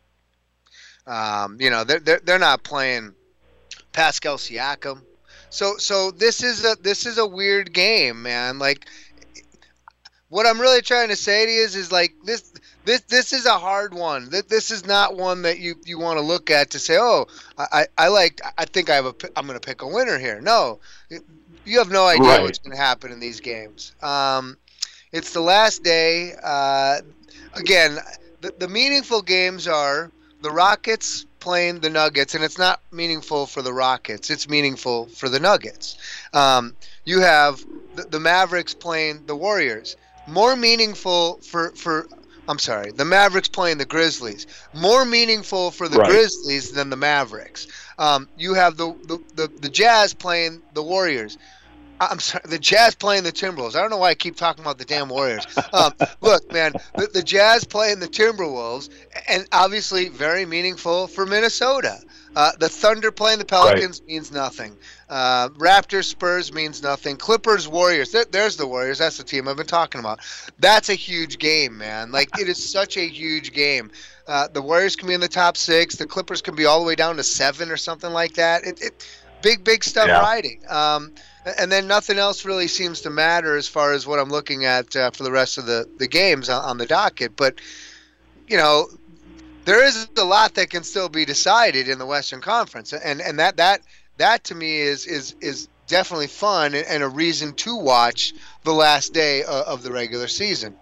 They're not playing Pascal Siakam. So this is a weird game, man. Like, what I'm really trying to say to you is like this is a hard one. This is not one that you want to look at to say, oh, I'm going to pick a winner here. No, you have no idea what's going to happen in these games. It's the last day. Again, the meaningful games are the Rockets playing the Nuggets, and it's not meaningful for the Rockets. It's meaningful for the Nuggets. You have the Mavericks playing the Warriors. More meaningful for I'm sorry, the Mavericks playing the Grizzlies. More meaningful for the Grizzlies than the Mavericks. You have the Jazz playing the Warriors. I'm sorry, the Jazz playing the Timberwolves. I don't know why I keep talking about the damn Warriors. Look, man, the Jazz playing the Timberwolves, and obviously very meaningful for Minnesota. The Thunder playing the Pelicans means nothing. Raptors Spurs means nothing. Clippers Warriors. There's the Warriors. That's the team I've been talking about. That's a huge game, man. Like, it is such a huge game. The Warriors can be in the top 6. The Clippers can be all the way down to 7 or something like that. Big stuff riding. And then nothing else really seems to matter as far as what I'm looking at for the rest of the games on the docket. But, you know, there is a lot that can still be decided in the Western Conference, and that to me is definitely fun and a reason to watch the last day of the regular season.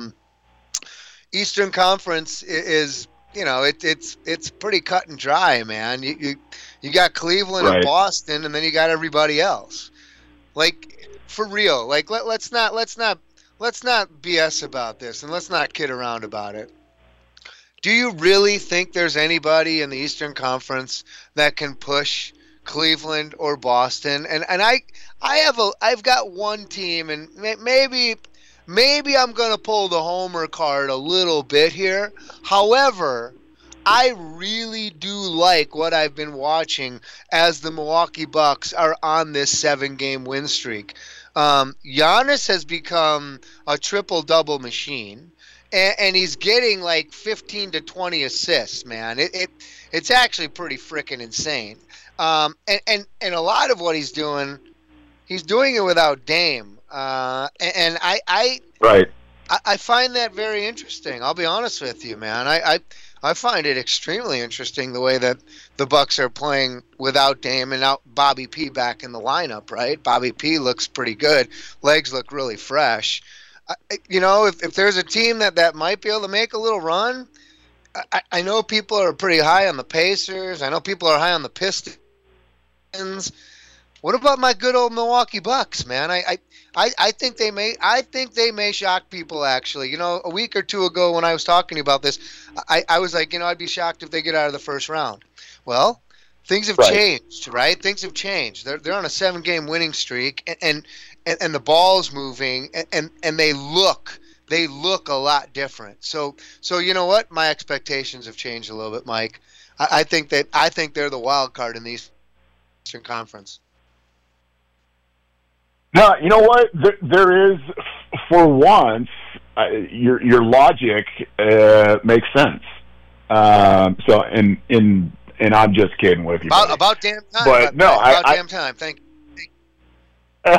Eastern Conference is, you know, it's pretty cut and dry, man. You got Cleveland and Boston, and then you got everybody else. Like, for real, like let's not BS about this, and let's not kid around about it. Do you really think there's anybody in the Eastern Conference that can push Cleveland or Boston? And I've got one team, and maybe I'm going to pull the homer card a little bit here. However, I really do like what I've been watching as the Milwaukee Bucks are on this 7-game win streak. Giannis has become a triple-double machine, and he's getting like 15 to 20 assists, man. It's actually pretty freaking insane. And a lot of what he's doing it without Dame. And I find that very interesting. I'll be honest with you, man. I find it extremely interesting the way that the Bucks are playing without Dame and now Bobby P back in the lineup, right? Bobby P looks pretty good. Legs look really fresh. You know, if there's a team that might be able to make a little run, I know people are pretty high on the Pacers. I know people are high on the Pistons. What about my good old Milwaukee Bucks, man? I think they may shock people, actually. You know, a week or two ago when I was talking to you about this, I was like, you know, I'd be shocked if they get out of the first round. Well, things have changed, right? Things have changed. They're on a 7-game winning streak, and the ball's moving, and they look a lot different. So you know what? My expectations have changed a little bit, Mike. I think they're the wild card in the Eastern Conference. No, you know what? There is, for once, your logic makes sense. So, and I'm just kidding with you. About damn time. But no, damn time. Thank you.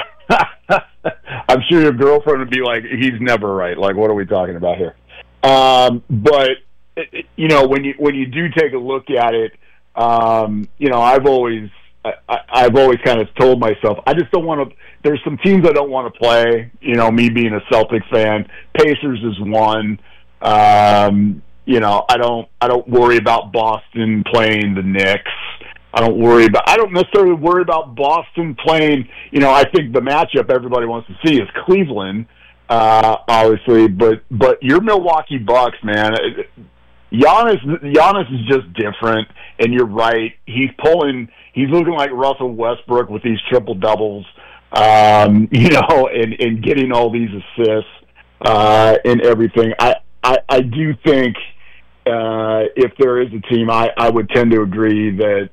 I'm sure your girlfriend would be like, "He's never right." Like, what are we talking about here? But you know, when you do take a look at it, you know, I've always kind of told myself, I just don't want to. There's some teams I don't want to play. You know, me being a Celtics fan, Pacers is one. You know, I don't worry about Boston playing the Knicks. I don't necessarily worry about Boston playing. You know, I think the matchup everybody wants to see is Cleveland, obviously. But your Milwaukee Bucks, man. Giannis is just different, and you're right. He's looking like Russell Westbrook with these triple doubles, you know, and getting all these assists and everything. I do think if there is a team, I would tend to agree that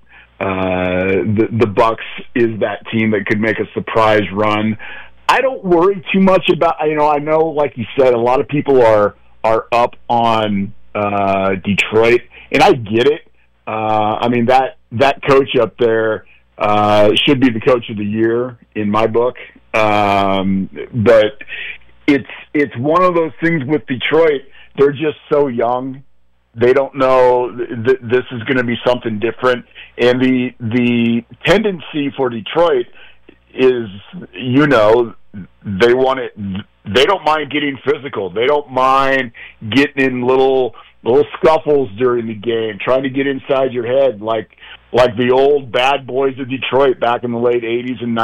the Bucks is that team that could make a surprise run. I don't worry too much about. You know, I know, like you said, a lot of people are up on Detroit, and I get it. I mean, that coach up there should be the coach of the year in my book. But it's one of those things with Detroit. They're just so young. They don't know this is going to be something different. And the tendency for Detroit is, you know, they want it. They don't mind getting physical. They don't mind getting in little scuffles during the game, trying to get inside your head, like the old bad boys of Detroit back in the late 80s and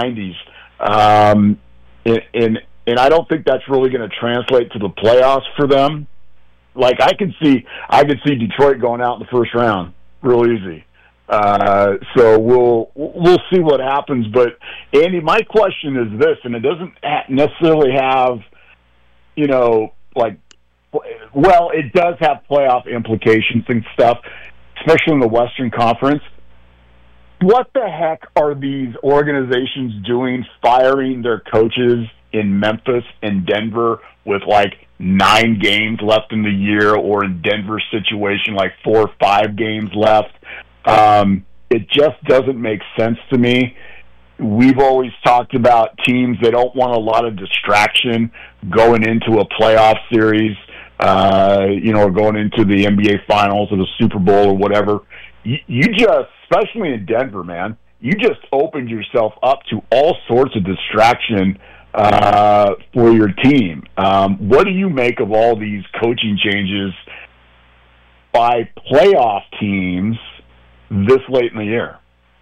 90s. And I don't think that's really going to translate to the playoffs for them. like I could see Detroit going out in the first round real easy. So we'll see what happens. But Andy, my question is this, and it doesn't necessarily have, you know, like, well, it does have playoff implications and stuff, especially in the Western Conference. What the heck are these organizations doing, firing their coaches in Memphis and Denver with like 9 games left in the year, or in Denver's situation, like 4 or 5 games left? It just doesn't make sense to me. We've always talked about teams that don't want a lot of distraction going into a playoff series, or going into the NBA Finals or the Super Bowl or whatever. You just, especially in Denver, man, you just opened yourself up to all sorts of distraction for your team. What do you make of all these coaching changes by playoff teams this late in the year?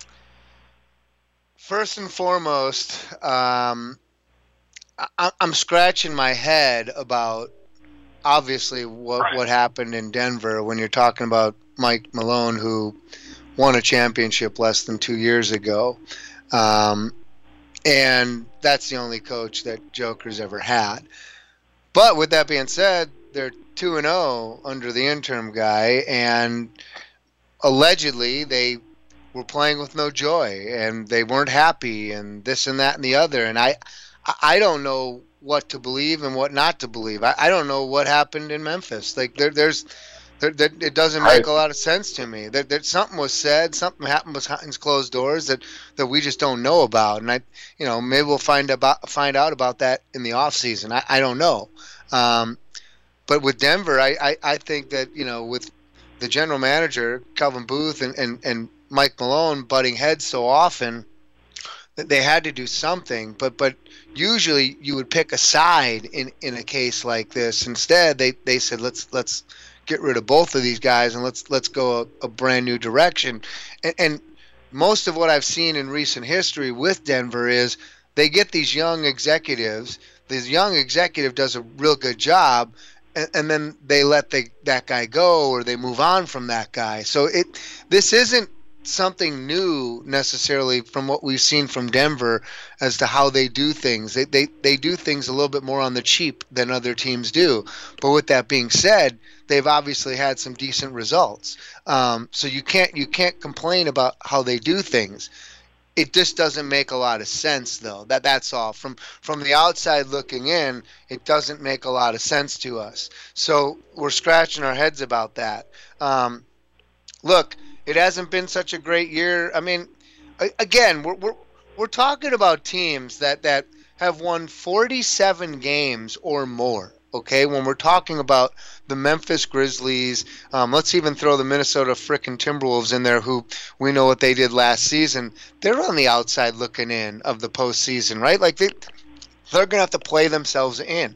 First and foremost, I'm scratching my head about obviously what happened in Denver when you're talking about Mike Malone, who won a championship less than 2 years ago. And that's the only coach that Joker's ever had. But with that being said, they're 2-0 under the interim guy, and allegedly they were playing with no joy, and they weren't happy, and this and that and the other. And I don't know what to believe and what not to believe. I don't know what happened in Memphis. Like it doesn't make a lot of sense to me. That something was said, something happened behind closed doors that we just don't know about. And maybe we'll find out about that in the off season. I don't know. But with Denver, I think that with the general manager Calvin Booth and Mike Malone butting heads so often, that they had to do something. But usually you would pick a side in a case like this. Instead, they said let's get rid of both of these guys and let's go a brand new direction. And most of what I've seen in recent history with Denver is they get these young executives. This young executive does a real good job, and then they let that guy go, or they move on from that guy. So this isn't something new necessarily from what we've seen from Denver as to how they do things. They do things a little bit more on the cheap than other teams do. But with that being said, they've obviously had some decent results. So you can't complain about how they do things. It just doesn't make a lot of sense, though. That's all. From the outside looking in, it doesn't make a lot of sense to us. So we're scratching our heads about that. Look, it hasn't been such a great year. I mean, again, we're talking about teams that have won 47 games or more. Okay, when we're talking about the Memphis Grizzlies, let's even throw the Minnesota frickin' Timberwolves in there, who we know what they did last season. They're on the outside looking in of the postseason, right? Like they're going to have to play themselves in.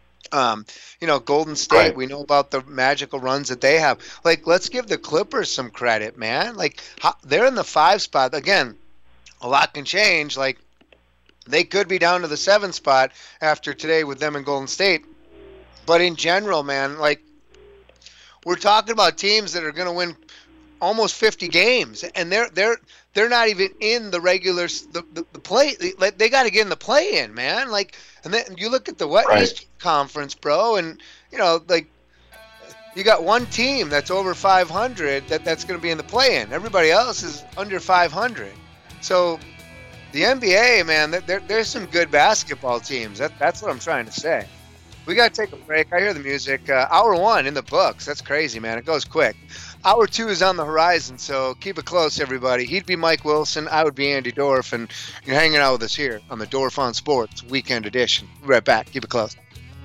Golden State, right. We know about the magical runs that they have. Like, let's give the Clippers some credit, man. Like, they're in the 5 spot. Again, a lot can change. Like, they could be down to the 7 spot after today with them in Golden State. But in general, man, like, we're talking about teams that are going to win almost 50 games, and they're not even in the regular the play. They got to get in the play-in, man. Like, and then you look at the East Conference, bro, and like, you got one team that's over 500 that's going to be in the play-in. Everybody else is under 500. So the NBA, man, there's some good basketball teams. That's what I'm trying to say. We got to take a break. I hear the music. Hour 1 in the books. That's crazy, man. It goes quick. Hour 2 is on the horizon, so keep it close, everybody. He'd be Mike Wilson. I would be Andy Dorff, and you're hanging out with us here on the Dorff on Sports Weekend Edition. We'll be right back. Keep it close.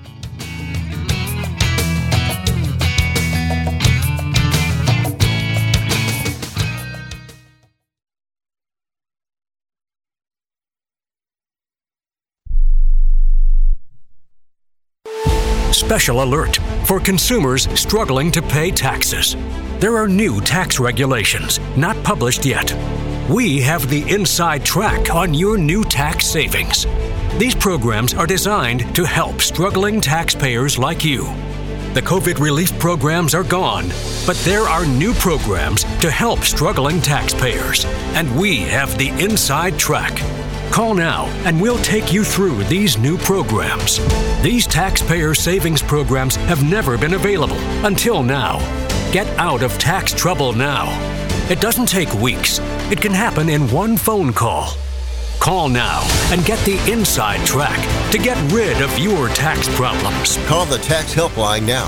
Special alert for consumers struggling to pay taxes. There are new tax regulations, not published yet. We have the inside track on your new tax savings. These programs are designed to help struggling taxpayers like you. The COVID relief programs are gone, but there are new programs to help struggling taxpayers, and we have the inside track. Call now and we'll take you through these new programs. These taxpayer savings programs have never been available until now. Get out of tax trouble now. It doesn't take weeks. It can happen in one phone call. Call now and get the inside track to get rid of your tax problems. Call the tax helpline now.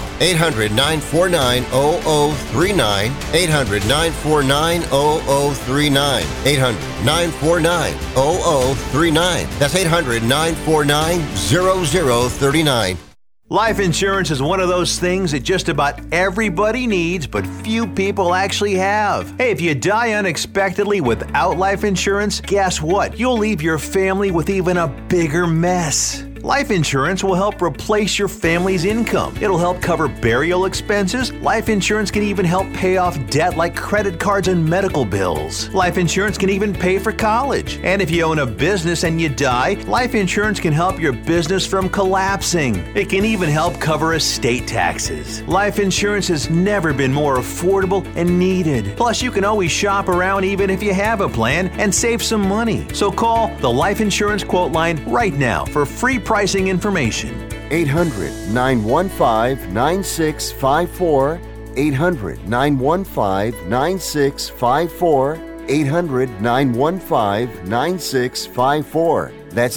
800-949-0039. 800-949-0039. 800-949-0039. That's 800-949-0039. Life insurance is one of those things that just about everybody needs, but few people actually have. Hey, if you die unexpectedly without life insurance, guess what? You'll leave your family with even a bigger mess. Life insurance will help replace your family's income. It'll help cover burial expenses. Life insurance can even help pay off debt like credit cards and medical bills. Life insurance can even pay for college. And if you own a business and you die, life insurance can help your business from collapsing. It can even help cover estate taxes. Life insurance has never been more affordable and needed. Plus, you can always shop around even if you have a plan and save some money. So call the Life Insurance Quote Line right now for free pricing information. 800-915-9654. 800-915-9654. 800-915-9654. That's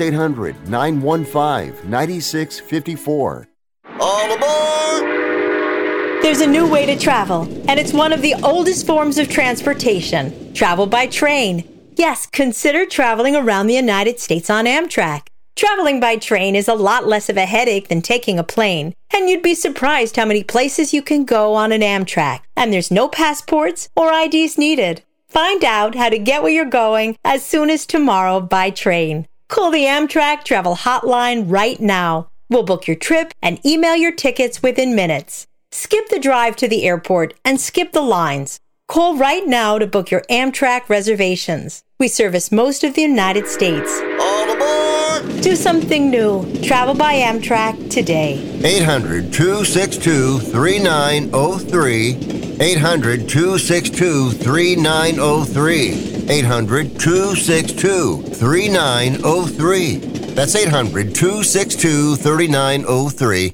800-915-9654. All aboard! There's a new way to travel, and it's one of the oldest forms of transportation. Travel by train. Yes, consider traveling around the United States on Amtrak. Traveling by train is a lot less of a headache than taking a plane, and you'd be surprised how many places you can go on an Amtrak, and there's no passports or IDs needed. Find out how to get where you're going as soon as tomorrow by train. Call the Amtrak Travel Hotline right now. We'll book your trip and email your tickets within minutes. Skip the drive to the airport and skip the lines. Call right now to book your Amtrak reservations. We service most of the United States. All aboard! Do something new. Travel by Amtrak today. 800-262-3903. 800-262-3903. 800-262-3903. That's 800-262-3903.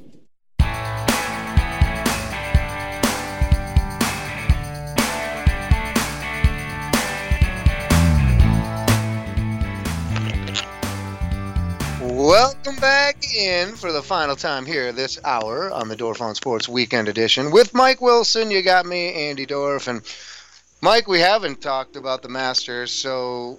Welcome back in for the final time here this hour on the Dorf on Sports Weekend Edition. With Mike Wilson, you got me, Andy Dorf. And Mike, we haven't talked about the Masters, so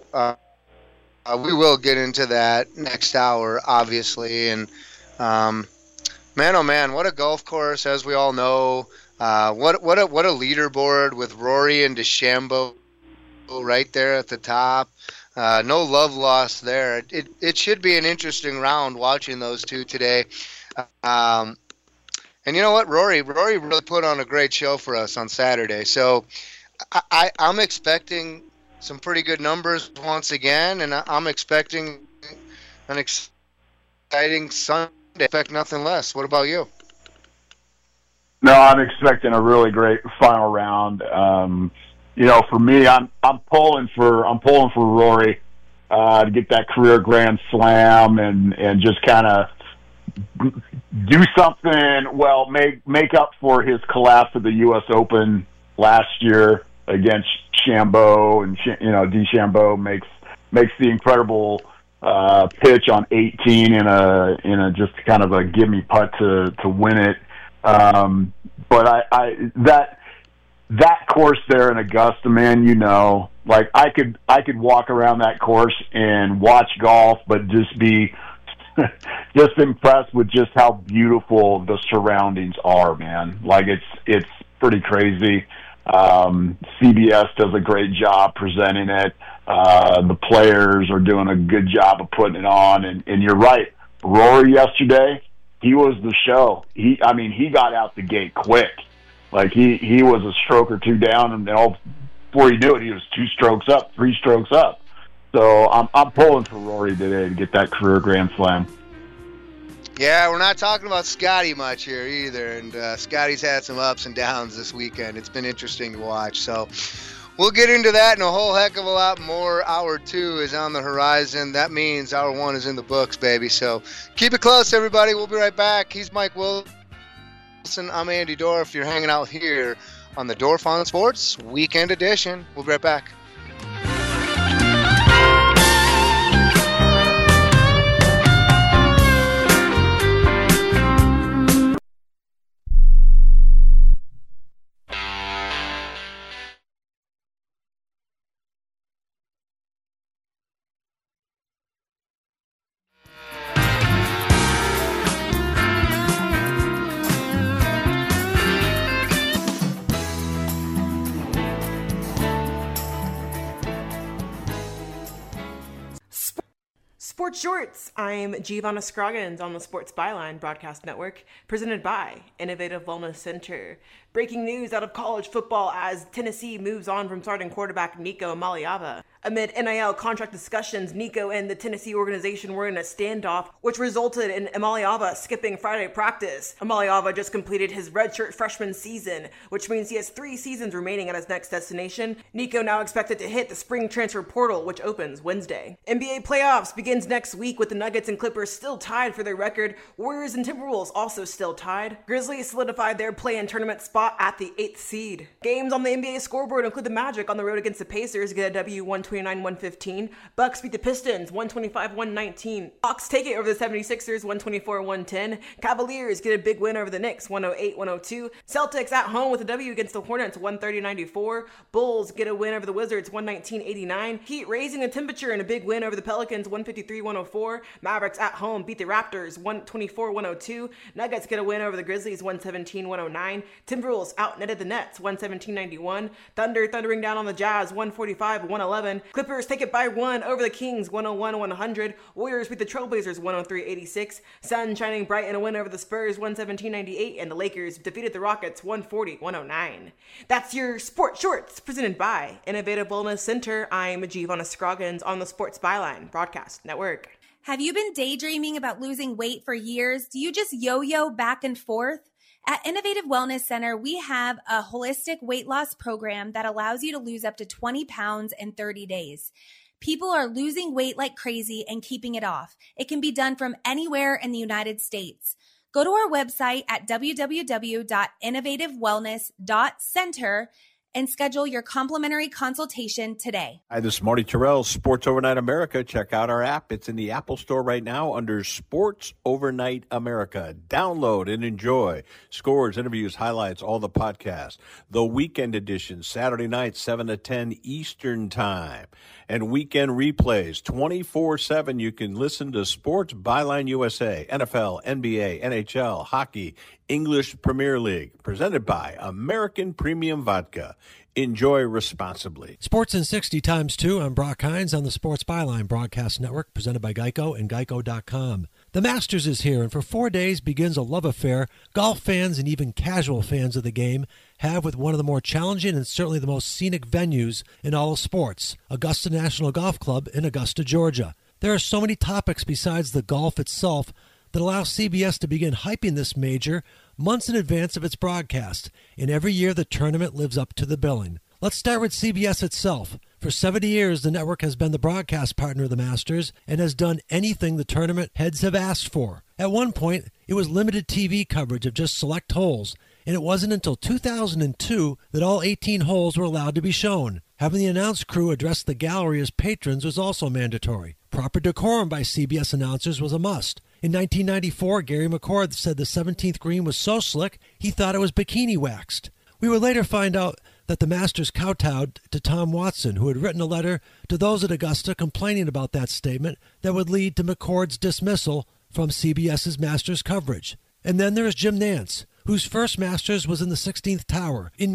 we will get into that next hour, obviously. And man, oh man, what a golf course, as we all know. What a leaderboard with Rory and DeChambeau right there at the top. No love lost there. It should be an interesting round watching those two today. And you know what? Rory really put on a great show for us on Saturday. So I'm expecting some pretty good numbers once again, and I'm expecting an exciting Sunday. Expect nothing less. What about you? No, I'm expecting a really great final round. You know, for me, I'm pulling for Rory to get that career Grand Slam and just kind of do something. Well, make up for his collapse of the U.S. Open last year against DeChambeau, and DeChambeau makes the incredible pitch on 18 in a just kind of a gimme putt to win it. But that course there in Augusta, man, like I could walk around that course and watch golf, but just be just impressed with just how beautiful the surroundings are, man. Like it's pretty crazy. CBS does a great job presenting it. The players are doing a good job of putting it on, and you're right. Rory yesterday, he was the show. He got out the gate quick. Like he was a stroke or two down, and before you knew it, he was 2 strokes up, 3 strokes up. So I'm pulling for Rory today to get that career Grand Slam. Yeah, we're not talking about Scotty much here either, and Scotty's had some ups and downs this weekend. It's been interesting to watch, so we'll get into that and a whole heck of a lot more. Hour 2 is on the horizon. That means Hour 1 is in the books, baby, so keep it close, everybody. We'll be right back. He's Mike Wilson. I'm Andy Dorff. You're hanging out here on the Dorff on Sports Weekend Edition. We'll be right back. Sports Shorts. I'm Giovanna Scroggins on the Sports Byline Broadcast Network, presented by Innovative Wellness Center. Breaking news out of college football as Tennessee moves on from starting quarterback Nico Maliava. Amid NIL contract discussions, Nico and the Tennessee organization were in a standoff, which resulted in Maliava skipping Friday practice. Maliava just completed his redshirt freshman season, which means he has 3 seasons remaining at his next destination. Nico now expected to hit the spring transfer portal, which opens Wednesday. NBA playoffs begins next week with the Nuggets and Clippers still tied for their record. Warriors and Timberwolves also still tied. Grizzlies solidified their play-in tournament spot at the 8th seed. Games on the NBA scoreboard include the Magic on the road against the Pacers, get a W 129-115. Bucks beat the Pistons 125-119. Hawks take it over the 76ers 124-110. Cavaliers get a big win over the Knicks 108-102. Celtics at home with a W against the Hornets 130-94. Bulls get a win over the Wizards 119-89. Heat raising the temperature in a big win over the Pelicans 153-104. Mavericks at home beat the Raptors 124-102. Nuggets get a win over the Grizzlies 117-109. Timberwolves outnetted the Nets 117-91. Thunder thundering down on the Jazz 145-111. Clippers take it by 1 over the Kings 101-100. Warriors beat the Trailblazers 103-86. Sun shining bright in a win over the Spurs 117-98, and the Lakers defeated the Rockets 140-109. That's your Sports Shorts presented by Innovative Wellness Center. I'm Giovanna Scroggins on the Sports Byline Broadcast Network. Have you been daydreaming about losing weight for years? Do you just yo-yo back and forth? At Innovative Wellness Center, we have a holistic weight loss program that allows you to lose up to 20 pounds in 30 days. People are losing weight like crazy and keeping it off. It can be done from anywhere in the United States. Go to our website at www.innovativewellness.center and schedule your complimentary consultation today. Hi, this is Marty Terrell, Sports Overnight America. Check out our app. It's in the Apple Store right now under Sports Overnight America. Download and enjoy. Scores, interviews, highlights, all the podcasts. The weekend edition, Saturday night, 7 to 10 Eastern Time. And weekend replays, 24/7. You can listen to Sports Byline USA, NFL, NBA, NHL, hockey, English Premier League, presented by American Premium Vodka. Enjoy responsibly. Sports in 60 times 2. I'm Brock Hines on the Sports Byline Broadcast Network, presented by Geico and Geico.com. The Masters is here, and for 4 days begins a love affair golf fans and even casual fans of the game have with one of the more challenging and certainly the most scenic venues in all of sports, Augusta National Golf Club in Augusta, Georgia. There are so many topics besides the golf itself that allow CBS to begin hyping this major months in advance of its broadcast, and every year the tournament lives up to the billing. Let's start with CBS itself. For 70 years, the network has been the broadcast partner of the Masters and has done anything the tournament heads have asked for. At one point, it was limited TV coverage of just select holes, and it wasn't until 2002 that all 18 holes were allowed to be shown. Having the announce crew address the gallery as patrons was also mandatory. Proper decorum by CBS announcers was a must. In 1994, Gary McCord said the 17th green was so slick, he thought it was bikini waxed. We would later find out that the Masters kowtowed to Tom Watson, who had written a letter to those at Augusta complaining about that statement that would lead to McCord's dismissal from CBS's Masters coverage. And then there is Jim Nantz, whose first Masters was in the 16th Tower in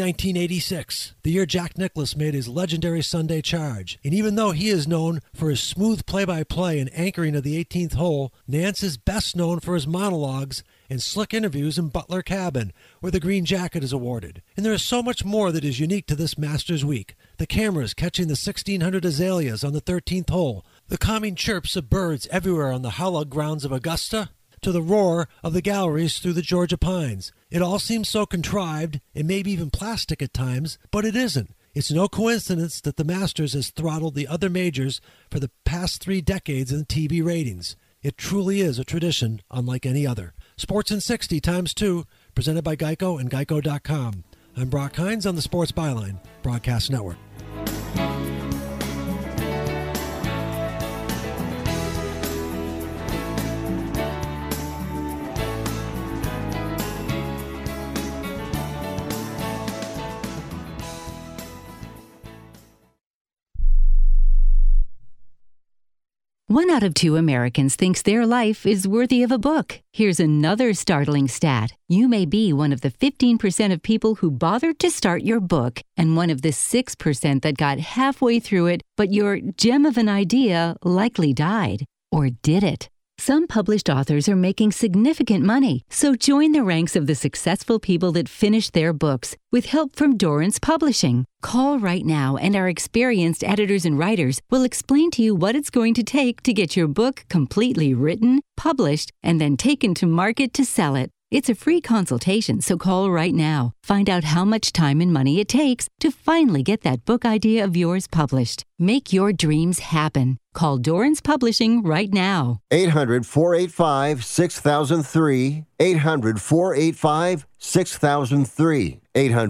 1986, the year Jack Nicklaus made his legendary Sunday charge. And even though he is known for his smooth play-by-play and anchoring of the 18th hole, Nantz is best known for his monologues and slick interviews in Butler Cabin, where the Green Jacket is awarded. And there is so much more that is unique to this Masters week. The cameras catching the 1,600 azaleas on the 13th hole, the calming chirps of birds everywhere on the hallowed grounds of Augusta, to the roar of the galleries through the Georgia pines. It all seems so contrived, and maybe even plastic at times, but it isn't. It's no coincidence that the Masters has throttled the other majors for the past 3 decades in TV ratings. It truly is a tradition unlike any other. Sports in 60 times 2, presented by Geico and Geico.com. I'm Brock Hines on the Sports Byline Broadcast Network. One out of 2 Americans thinks their life is worthy of a book. Here's another startling stat. You may be one of the 15% of people who bothered to start your book and one of the 6% that got halfway through it, but your gem of an idea likely died. Or did it? Some published authors are making significant money, so join the ranks of the successful people that finished their books with help from Dorrance Publishing. Call right now and our experienced editors and writers will explain to you what it's going to take to get your book completely written, published, and then taken to market to sell it. It's a free consultation, so call right now. Find out how much time and money it takes to finally get that book idea of yours published. Make your dreams happen. Call Dorrance Publishing right now. 800-485-6003. 800-485-6003.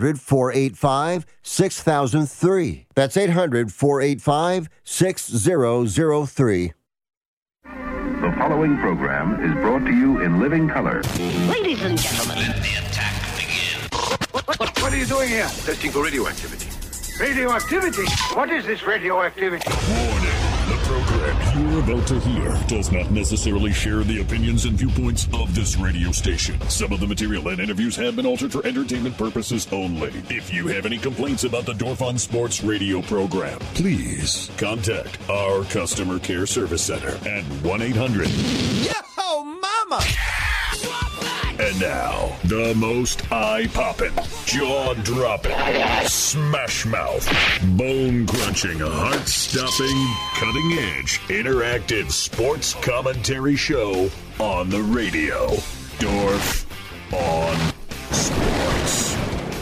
800-485-6003. That's 800-485-6003. The following program is brought to you in living color. Ladies and gentlemen, let the attack begin. What are you doing here? Testing for radioactivity. Radioactivity? What is this radioactivity? Warning. The program you're about to hear does not necessarily share the opinions and viewpoints of this radio station. Some of the material and interviews have been altered for entertainment purposes only. If you have any complaints about the Dorf on Sports radio program, please contact our customer care service center at 1-800. Yo, mama! And now, the most eye-popping, jaw-dropping, smash-mouth, bone-crunching, heart-stopping, cutting-edge, interactive sports commentary show on the radio. Dorf on Sports.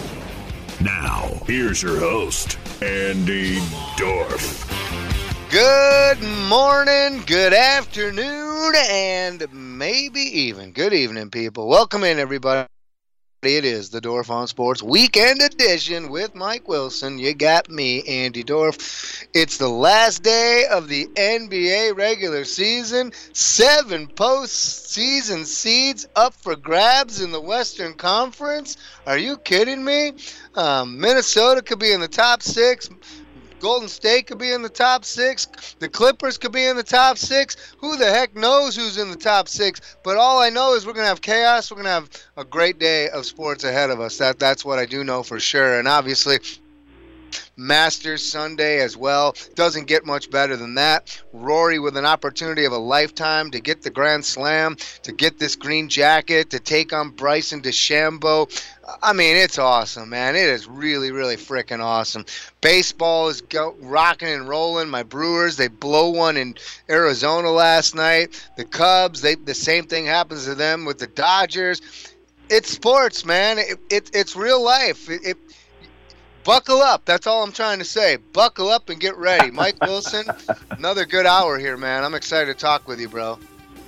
Now, here's your host, Andy Dorf. Good morning, good afternoon, and maybe even good evening, people. Welcome in, everybody. It is the Dorf on Sports Weekend Edition with Mike Wilson. You got me, Andy Dorf. It's the last day of the NBA regular season. 7 postseason seeds up for grabs in the Western Conference. Are you kidding me? Minnesota could be in the top 6. Golden State could be in the top 6. The Clippers could be in the top 6. Who the heck knows who's in the top 6? But all I know is we're going to have chaos. We're going to have a great day of sports ahead of us. That's what I do know for sure. And obviously, Masters Sunday as well. Doesn't get much better than that. Rory with an opportunity of a lifetime to get the Grand Slam, to get this green jacket, to take on Bryson DeChambeau. I mean, it's awesome, man. It is really, really freaking awesome. Baseball is rocking and rolling. My Brewers, they blow one in Arizona last night. The Cubs, the same thing happens to them with the Dodgers. It's sports, man. It's real life. Buckle up. That's all I'm trying to say. Buckle up and get ready. Mike Wilson, another good hour here, man. I'm excited to talk with you, bro.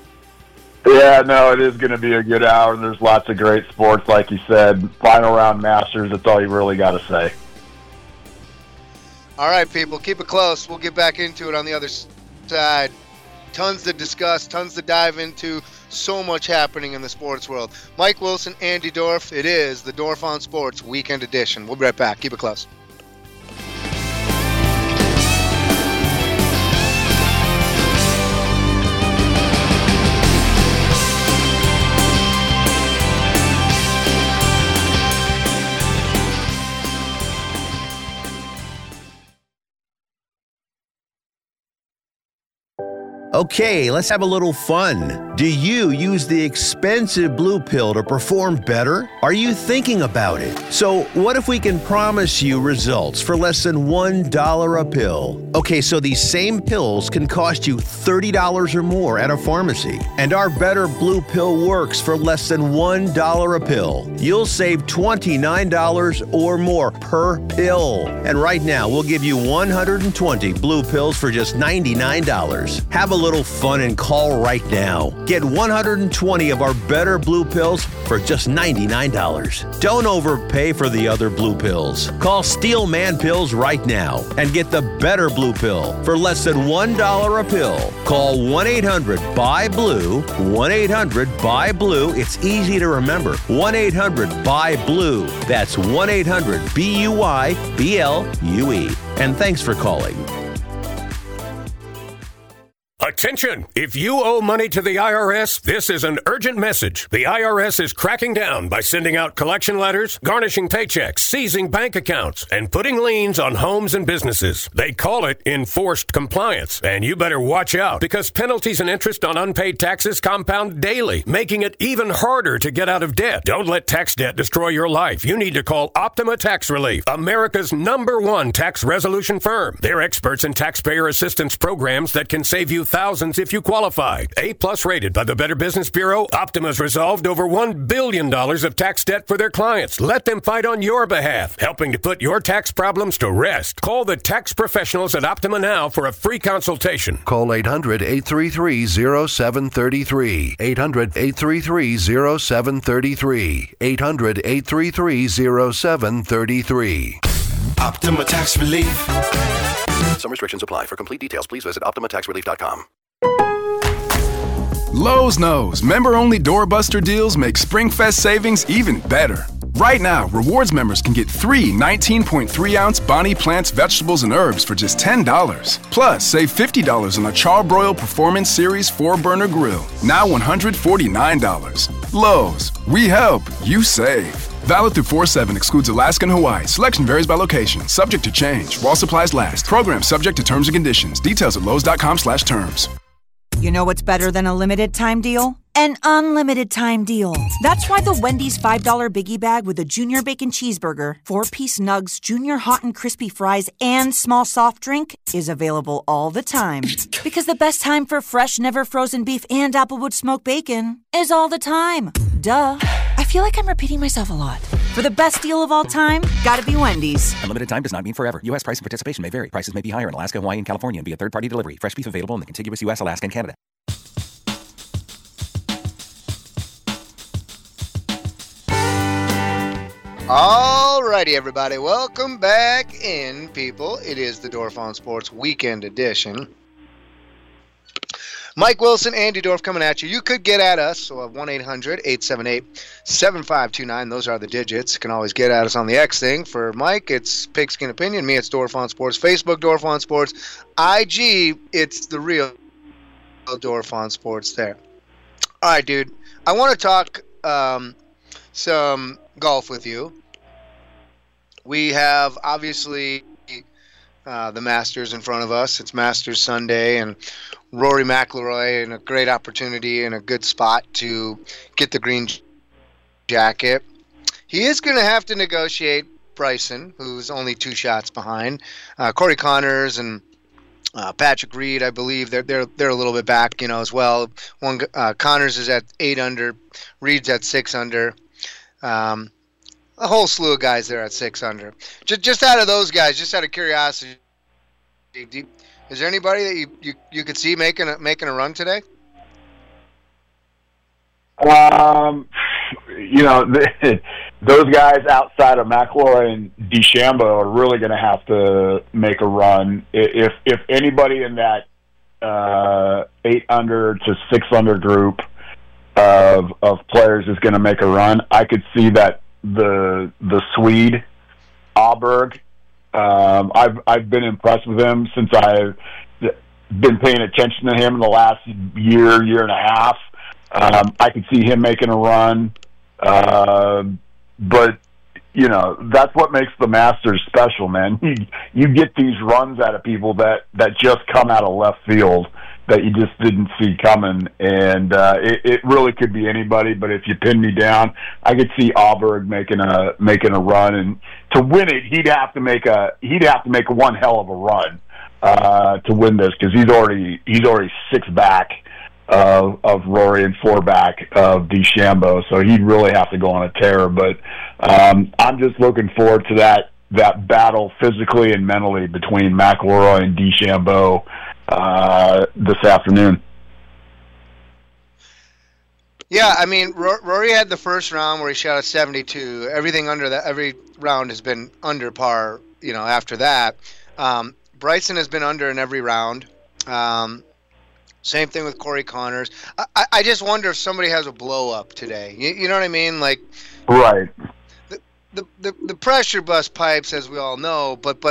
Yeah, no, it is going to be a good hour. There's lots of great sports, like you said. Final round Masters, that's all you really got to say. All right, people, keep it close. We'll get back into it on the other side. Tons to discuss, tons to dive into. So much happening in the sports world. Mike Wilson, Andy Dorf. It is the Dorf on Sports Weekend Edition. We'll be right back. Keep it close. Okay, let's have a little fun. Do you use the expensive blue pill to perform better? Are you thinking about it? So what if we can promise you results for less than $1 a pill? Okay, so these same pills can cost you $30 or more at a pharmacy. And our Better Blue Pill works for less than $1 a pill. You'll save $29 or more per pill. And right now, we'll give you 120 blue pills for just $99. Have a little fun and call right now. Get 120 of our Better Blue Pills for just $99. Don't overpay for the other blue pills. Call Steel Man Pills right now and get the Better Blue Pill for less than $1 a pill. Call 1-800-BUY-BLUE, 1-800-BUY-BLUE. It's easy to remember. 1-800-BUY-BLUE. That's 1-800-BUY-BLUE. And thanks for calling. Attention! If you owe money to the IRS, this is an urgent message. The IRS is cracking down by sending out collection letters, garnishing paychecks, seizing bank accounts, and putting liens on homes and businesses. They call it enforced compliance, and you better watch out because penalties and interest on unpaid taxes compound daily, making it even harder to get out of debt. Don't let tax debt destroy your life. You need to call Optima Tax Relief, America's #1 tax resolution firm. They're experts in taxpayer assistance programs that can save you thousands if you qualify. A+ rated by the Better Business Bureau, Optima's resolved over $1 billion of tax debt for their clients. Let them fight on your behalf, helping to put your tax problems to rest. Call the tax professionals at Optima now for a free consultation. Call 800-833-0733. 800-833-0733. 800-833-0733. Optima Tax Relief. Some restrictions apply. For complete details, please visit OptimaTaxRelief.com. Lowe's knows member-only doorbuster deals make SpringFest savings even better. Right now, rewards members can get 3 19.3-ounce Bonnie Plants vegetables and herbs for just $10. Plus, save $50 on a Charbroil Performance Series 4-burner grill, now $149. Lowe's, we help, you save. Valid through 4/7, excludes Alaska and Hawaii. Selection varies by location, subject to change. While supplies last. Program subject to terms and conditions. Details at Lowe's.com/terms. You know what's better than a limited time deal? An unlimited time deal. That's why the Wendy's $5 Biggie Bag with a Junior Bacon Cheeseburger, 4-piece nugs, Junior Hot and Crispy Fries, and small soft drink is available all the time. Because the best time for fresh, never frozen beef and Applewood smoked bacon is all the time. Duh. I feel like I'm repeating myself a lot. For the best deal of all time, gotta be Wendy's. Unlimited time does not mean forever. U.S. price and participation may vary. Prices may be higher in Alaska, Hawaii, and California via third-party delivery. Fresh beef available in the contiguous U.S., Alaska, and Canada. Alrighty, everybody. Welcome back in, people. It is the Dorf on Sports Weekend Edition. Mike Wilson, Andy Dorf coming at you. You could get at us, so 1-800-878-7529. Those are the digits. You can always get at us on the X thing. For Mike, it's Pigskin Opinion. Me, it's Dorf on Sports. Facebook, Dorf on Sports. IG, it's the real Dorf on Sports there. All right, dude. I want to talk some golf with you. We have, obviously, the Masters in front of us. It's Masters Sunday, and Rory McIlroy in a great opportunity and a good spot to get the green jacket. He is going to have to negotiate Bryson, who's only 2 shots behind. Corey Connors and Patrick Reed, I believe they're a little bit back, as well. Connors is at 8 under, Reed's at 6 under. A whole slew of guys there at 6 under. Just out of those guys, just out of curiosity, is there anybody that you could see making a run today? Those guys outside of McIlroy and DeChambeau are really going to have to make a run. If anybody in that 8 under to 6 under group of players is going to make a run, I could see that the Swede Åberg. I've been impressed with him since I've been paying attention to him in the last year and a half. I could see him making a run, but that's what makes the Masters special, man. You get these runs out of people that just come out of left field. that you just didn't see coming, and it really could be anybody. But if you pin me down, I could see Auberg making a run, and to win it, he'd have to make one hell of a run to win this, because he's already 6 back of Rory and 4 back of DeChambeau, so he'd really have to go on a tear. But I'm just looking forward to that battle physically and mentally between McIlroy and DeChambeau this afternoon. Yeah, I mean, Rory had the first round where he shot a 72. Everything under that, every round has been under par. After that, Bryson has been under in every round. Same thing with Corey Connors. I just wonder if somebody has a blow up today. You know what I mean? Like, right. The pressure bust pipes, as we all know, but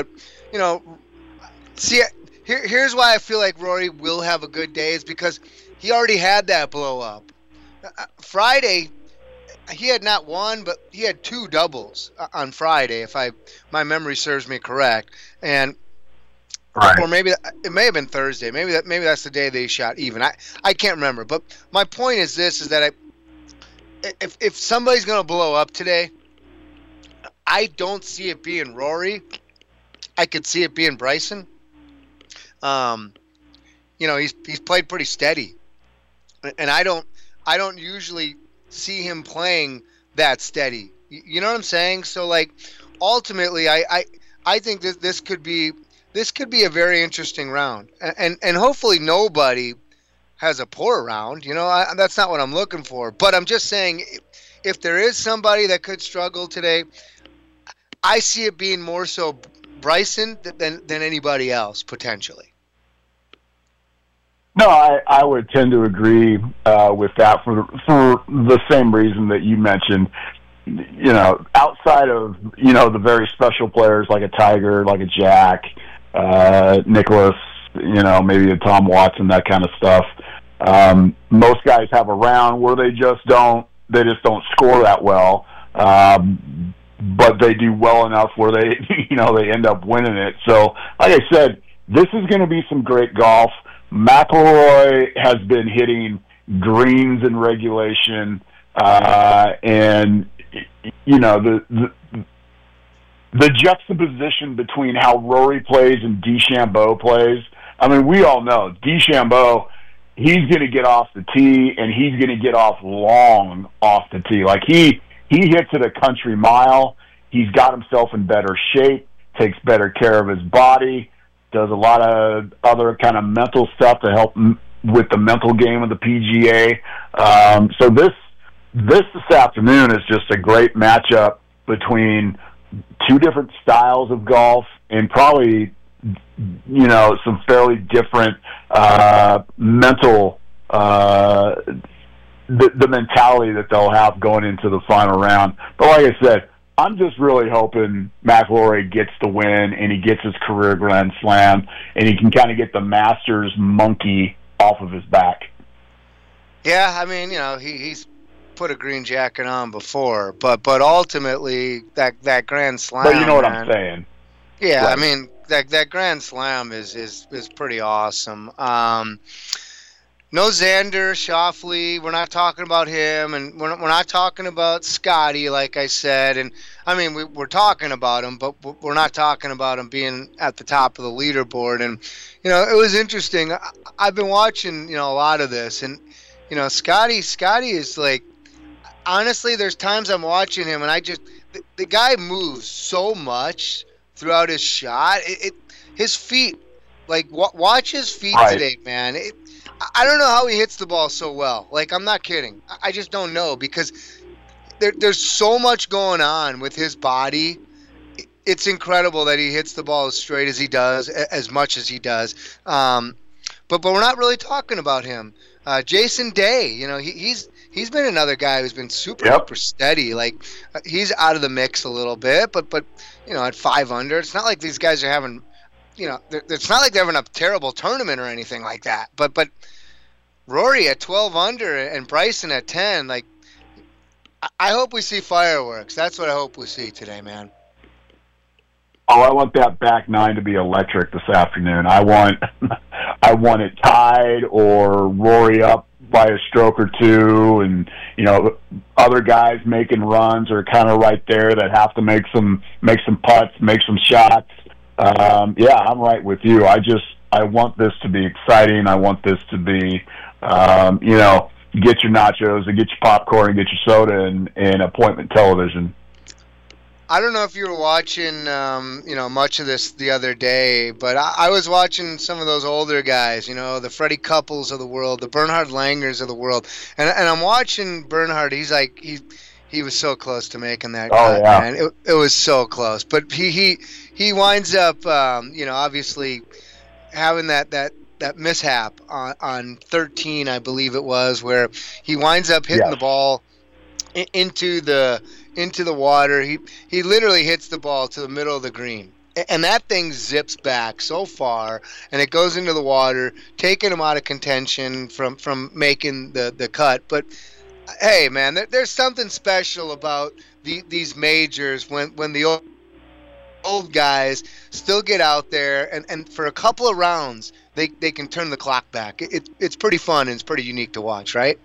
see, here's why I feel like Rory will have a good day, is because he already had that blow up. Friday, he had not one, but he had 2 doubles on Friday, if my memory serves me correct, and. Right. Or maybe it may have been Thursday. Maybe that's the day they shot even. I can't remember. But my point is this: is that if somebody's going to blow up today, I don't see it being Rory. I could see it being Bryson. He's played pretty steady, and I don't usually see him playing that steady. You know what I'm saying? So like, ultimately, I think this could be. This could be a very interesting round, and hopefully nobody has a poor round. That's not what I'm looking for. But I'm just saying, if there is somebody that could struggle today, I see it being more so Bryson than anybody else, potentially. No, I would tend to agree with that for the same reason that you mentioned. Outside of, the very special players like a Tiger, like a Jack, Nicholas, maybe a Tom Watson, that kind of stuff. Most guys have a round where they just don't score that well, but they do well enough where they, they end up winning it. So, like I said, this is going to be some great golf. McIlroy has been hitting greens in regulation, and the juxtaposition between how Rory plays and DeChambeau plays. I mean, we all know DeChambeau, he's going to get off the tee, and he's going to get off long off the tee. Like, he hits it a country mile. He's got himself in better shape, takes better care of his body, does a lot of other kind of mental stuff to help with the mental game of the PGA. So this afternoon is just a great matchup between 2 different styles of golf, and probably, some fairly different mental, the mentality that they'll have going into the final round. But like I said, I'm just really hoping McIlroy gets the win, and he gets his career Grand Slam, and he can kind of get the Masters monkey off of his back. Yeah, I mean, he's put a green jacket on before, but ultimately that Grand Slam. But you know what I'm saying? Yeah, right. I mean that Grand Slam is pretty awesome. No Xander Schauffele, we're not talking about him, and we're not talking about Scotty, like I said. And I mean, we're talking about him, but we're not talking about him being at the top of the leaderboard. And it was interesting. I've been watching a lot of this, and Scotty is like. Honestly, there's times I'm watching him, and the guy moves so much throughout his shot. His feet, like, watch his feet today, man. I don't know how he hits the ball so well. Like, I'm not kidding. I just don't know, because there's so much going on with his body. It's incredible that he hits the ball as straight as he does, as much as he does. But we're not really talking about him. Jason Day, he's been another guy who's been super steady. Like, he's out of the mix a little bit, but at 5 under, it's not like these guys are having, it's not like they're having a terrible tournament or anything like that. But Rory at 12 under and Bryson at 10, like, I hope we see fireworks. That's what I hope we see today, man. Oh, I want that back nine to be electric this afternoon. I want I want it tied or Rory up by a stroke or two, and other guys making runs are kind of right there that have to make some putts, make some shots. I'm right with you. I want this to be exciting. I want this to be, get your nachos and get your popcorn and get your soda and appointment television. I don't know if you were watching, much of this the other day, but I was watching some of those older guys, the Freddie Couples of the world, the Bernhard Langers of the world, and I'm watching Bernhard. He's like he was so close to making that cut, man. It was so close, but he winds up, obviously having that mishap on 13, I believe it was, where he winds up hitting the ball into the water. He literally hits the ball to the middle of the green, and that thing zips back so far, and it goes into the water, taking him out of contention from making the cut. But hey, man, there's something special about these majors when the old guys still get out there, and for a couple of rounds they can turn the clock back. It's pretty fun, and it's pretty unique to watch, right?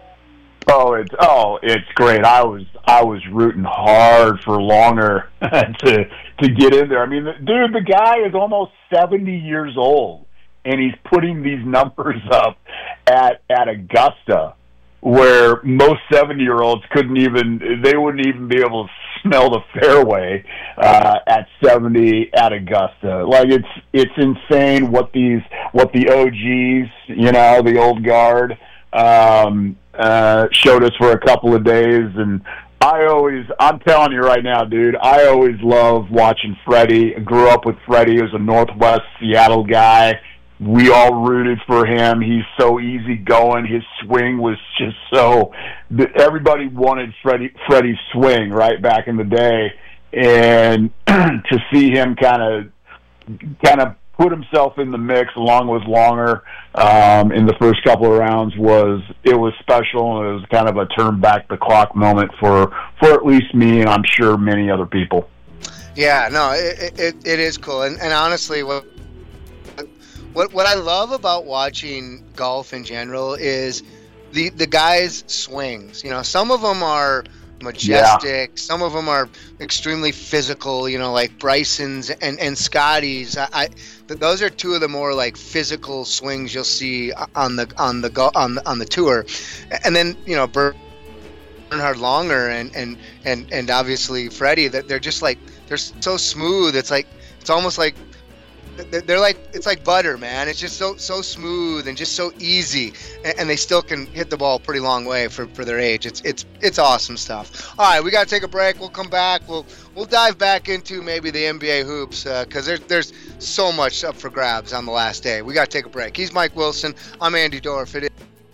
It's great. I was rooting hard for Longer to get in there. I mean, dude, the guy is almost 70 years old, and he's putting these numbers up at Augusta, where most 70-year-olds wouldn't even be able to smell the fairway at 70 at Augusta. Like, it's insane what the OGs, the old guard, showed us for a couple of days. And I'm telling you right now, dude, I always love watching Freddie. I grew up with Freddie. He was a Northwest Seattle guy. We all rooted for him. He's so easygoing. His swing was just everybody wanted Freddie's swing right back in the day. And to see him kind of put himself in the mix along with Longer in the first couple of rounds was special, and it was kind of a turn back the clock moment for at least me, and I'm sure many other people. Yeah, no, it is cool, and honestly, what I love about watching golf in general is the guys' swings. Some of them are majestic. Some of them are extremely physical, like Bryson's and Scotty's. Those are two of the more like physical swings you'll see on the tour. And then, Bernhard Longer and obviously Freddie, that they're just like, they're so smooth. It's almost like it's like butter, man. It's just so smooth and just so easy, and they still can hit the ball a pretty long way for their age. It's awesome stuff. All right, we got to take a break. We'll come back. We'll dive back into maybe the NBA hoops because there's so much up for grabs on the last day. We got to take a break. He's Mike Wilson. I'm Andy Dorff. We'll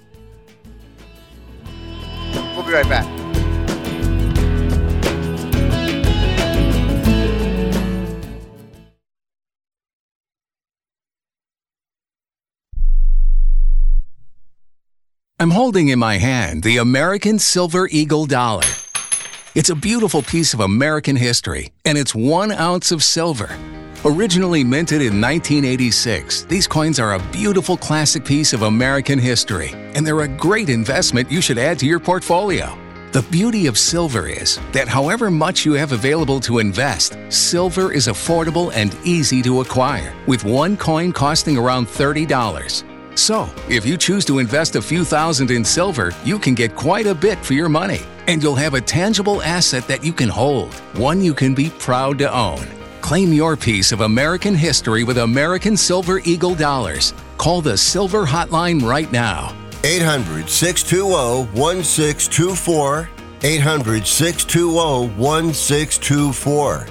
be right back. I'm holding in my hand the American Silver Eagle dollar. It's a beautiful piece of American history, and it's 1 ounce of silver. Originally minted in 1986, these coins are a beautiful classic piece of American history, and they're a great investment you should add to your portfolio. The beauty of silver is that however much you have available to invest, silver is affordable and easy to acquire, with one coin costing around $30. So, if you choose to invest a few thousand in silver, you can get quite a bit for your money, and you'll have a tangible asset that you can hold, one you can be proud to own. Claim your piece of American history with American Silver Eagle dollars. Call the Silver Hotline right now. 800-620-1624. 800-620-1624.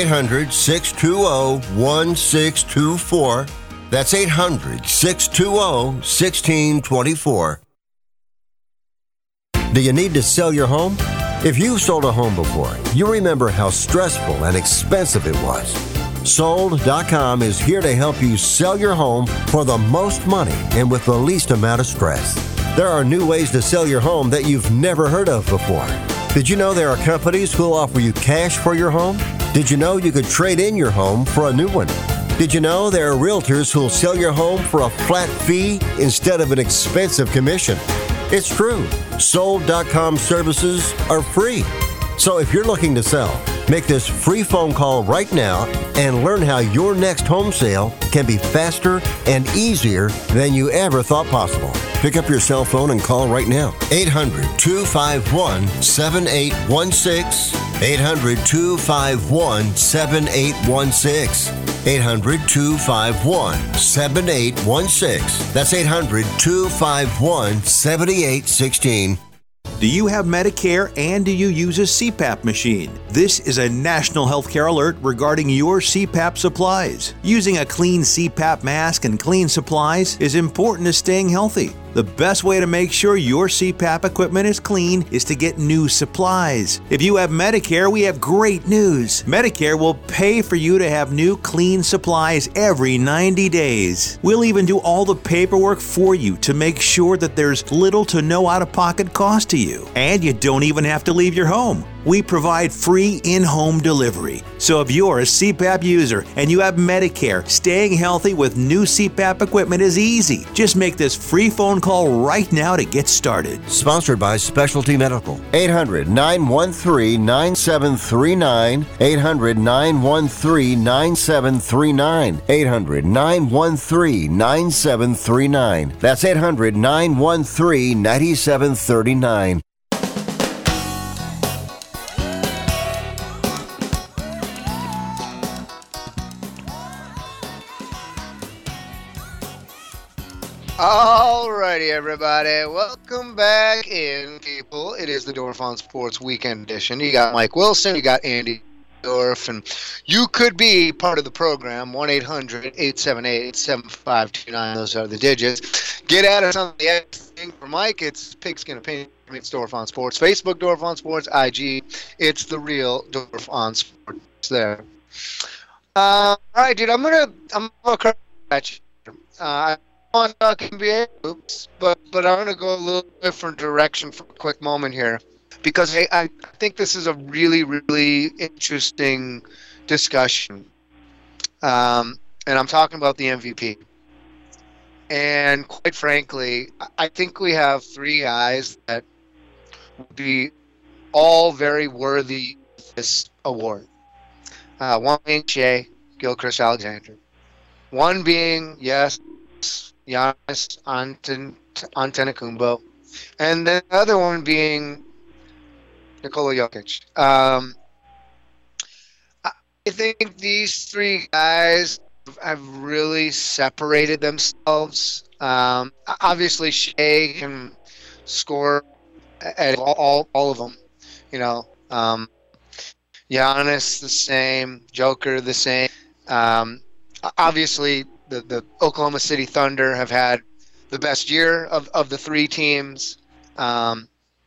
800-620-1624. That's 800-620-1624. Do you need to sell your home? If you've sold a home before, you remember how stressful and expensive it was. Sold.com is here to help you sell your home for the most money and with the least amount of stress. There are new ways to sell your home that you've never heard of before. Did you know there are companies who will offer you cash for your home? Did you know you could trade in your home for a new one? Did you know there are realtors who'll sell your home for a flat fee instead of an expensive commission? It's true. Sold.com services are free. So if you're looking to sell, make this free phone call right now and learn how your next home sale can be faster and easier than you ever thought possible. Pick up your cell phone and call right now. 800-251-7816. 800-251-7816. 800-251-7816. That's 800-251-7816. Do you have Medicare and do you use a CPAP machine? This is a national healthcare alert regarding your CPAP supplies. Using a clean CPAP mask and clean supplies is important to staying healthy. The best way to make sure your CPAP equipment is clean is to get new supplies. If you have Medicare, we have great news. Medicare will pay for you to have new clean supplies every 90 days. We'll even do all the paperwork for you to make sure that there's little to no out-of-pocket cost to you. And you don't even have to leave your home. We provide free in-home delivery. So if you're a CPAP user and you have Medicare, staying healthy with new CPAP equipment is easy. Just make this free phone call right now to get started. Sponsored by Specialty Medical. 800-913-9739. 800-913-9739. 800-913-9739. That's 800-913-9739. Alrighty, everybody. Welcome back in, people. It is the Dorf on Sports Weekend Edition. You got Mike Wilson, you got Andy Dorf, and you could be part of the program. 1-800-878-7529. Those are the digits. Get at us on the thing. For Mike, it's Pigskin Opinion. It's Dorf on Sports. Facebook, Dorf on Sports. IG, it's the real Dorf on Sports there. All right, dude, I'm gonna catch. On NBA hoops, but I'm going to go a little different direction for a quick moment here, because I think this is a really, really interesting discussion. And I'm talking about the MVP. And quite frankly, I think we have three guys that would be all very worthy of this award. One being Shai Gilgeous-Alexander. One being, yes, Giannis Antetokounmpo, and the other one being Nikola Jokic. I think these three guys have really separated themselves. Obviously, Shai can score at all of them. You know, Giannis the same, Joker the same. Obviously, the Oklahoma City Thunder have had the best year of the three teams. But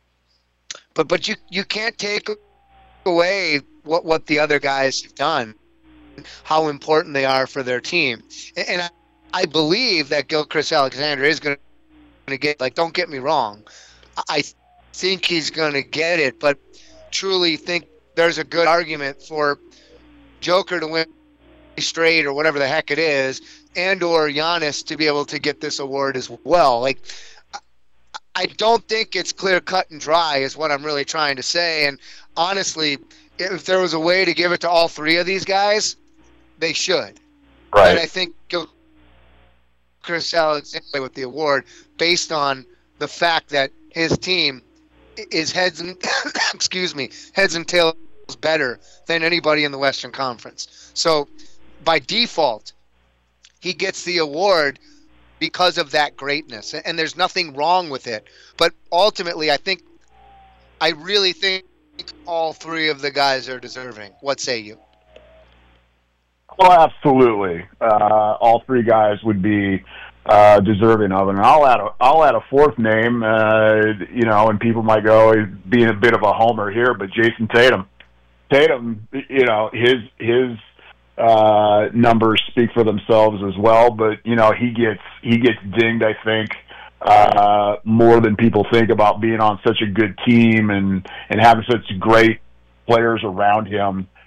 you can't take away what the other guys have done, how important they are for their team. And I believe that Gilgeous-Alexander is going to get, like, don't get me wrong, I think he's going to get it, but truly think there's a good argument for Joker to win straight or whatever the heck it is, and or Giannis to be able to get this award as well. Like, I don't think it's clear cut and dry is what I'm really trying to say. And honestly, if there was a way to give it to all three of these guys, they should. Right. And I think Gilgeous-Alexander with the award based on the fact that his team is heads and tails better than anybody in the Western Conference. So by default, he gets the award because of that greatness, and there's nothing wrong with it. But ultimately, I really think all three of the guys are deserving. What say you? Well, absolutely. All three guys would be deserving of it. And I'll add a fourth name. And people might go, he's being a bit of a homer here, but Jason Tatum. Tatum, his numbers speak for themselves as well, but he gets dinged, I think, more than people think about being on such a good team and having such great players around him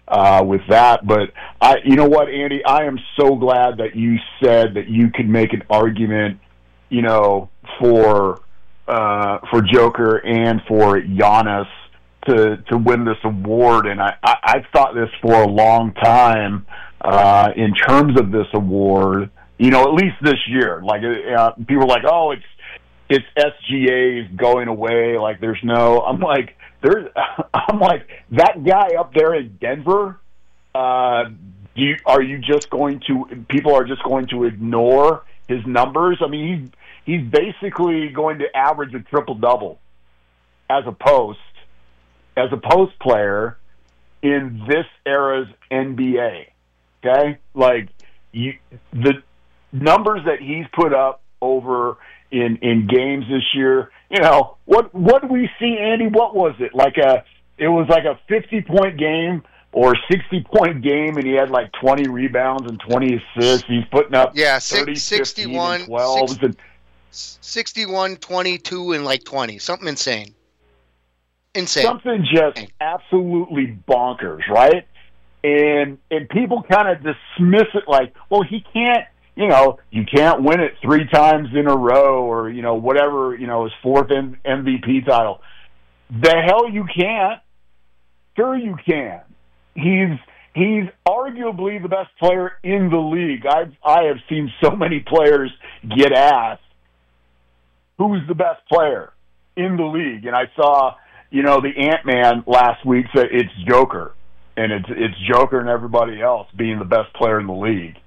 with that. But you know what, Andy, I am so glad that you said that you could make an argument, you know, for Joker and for Giannis to win this award. And I've thought this for a long time in terms of this award, you know, at least this year. Like, people are like, oh, it's SGA's going away. Like, there's no. I'm like, that guy up there in Denver. People are just going to ignore his numbers? I mean, he's basically going to average a triple-double as a post player in this era's NBA. Okay? Like, the numbers that he's put up over in games this year, you know, what did we see, Andy? What was it? It was like a 50-point game or 60-point game, and he had like 20 rebounds and 20 assists. He's putting up 30, 61, 15, and 12s. 61, 22, and like 20. Something insane. Something just absolutely bonkers, right? And people kind of dismiss it like, well, he can't, you know, you can't win it 3 times in a row or, you know, whatever, you know, his 4th MVP title. The hell you can't. Sure you can. He's arguably the best player in the league. I have seen so many players get asked, who's the best player in the league? And I saw, you know, the Ant-Man last week said it's Joker. And it's Joker and everybody else being the best player in the league.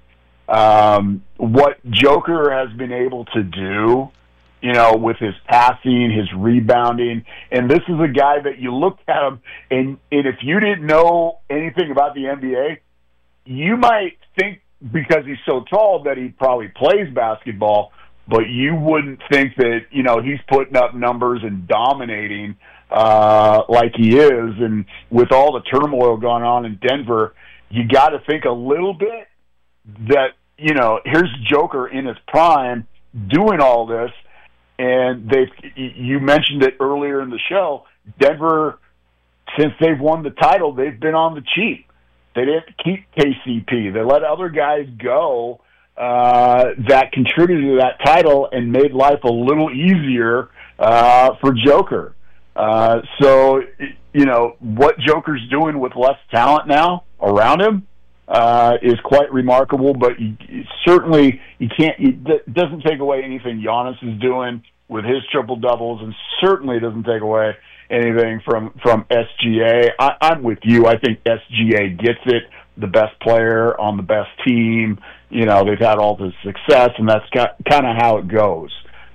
What Joker has been able to do, you know, with his passing, his rebounding, and this is a guy that you look at him, and if you didn't know anything about the NBA, you might think because he's so tall that he probably plays basketball, but you wouldn't think that, you know, he's putting up numbers and dominating like he is. And with all the turmoil going on in Denver, you got to think a little bit that, you know, here's Joker in his prime doing all this. And you mentioned it earlier in the show, Denver, since they've won the title, they've been on the cheap. They didn't keep KCP. They let other guys go that contributed to that title and made life a little easier for Joker. So, you know, what Joker's doing with less talent now around him is quite remarkable, but certainly it doesn't take away anything Giannis is doing with his triple-doubles, and certainly doesn't take away anything from SGA. I'm with you. I think SGA gets it, the best player on the best team. You know, they've had all this success, and that's kind of how it goes.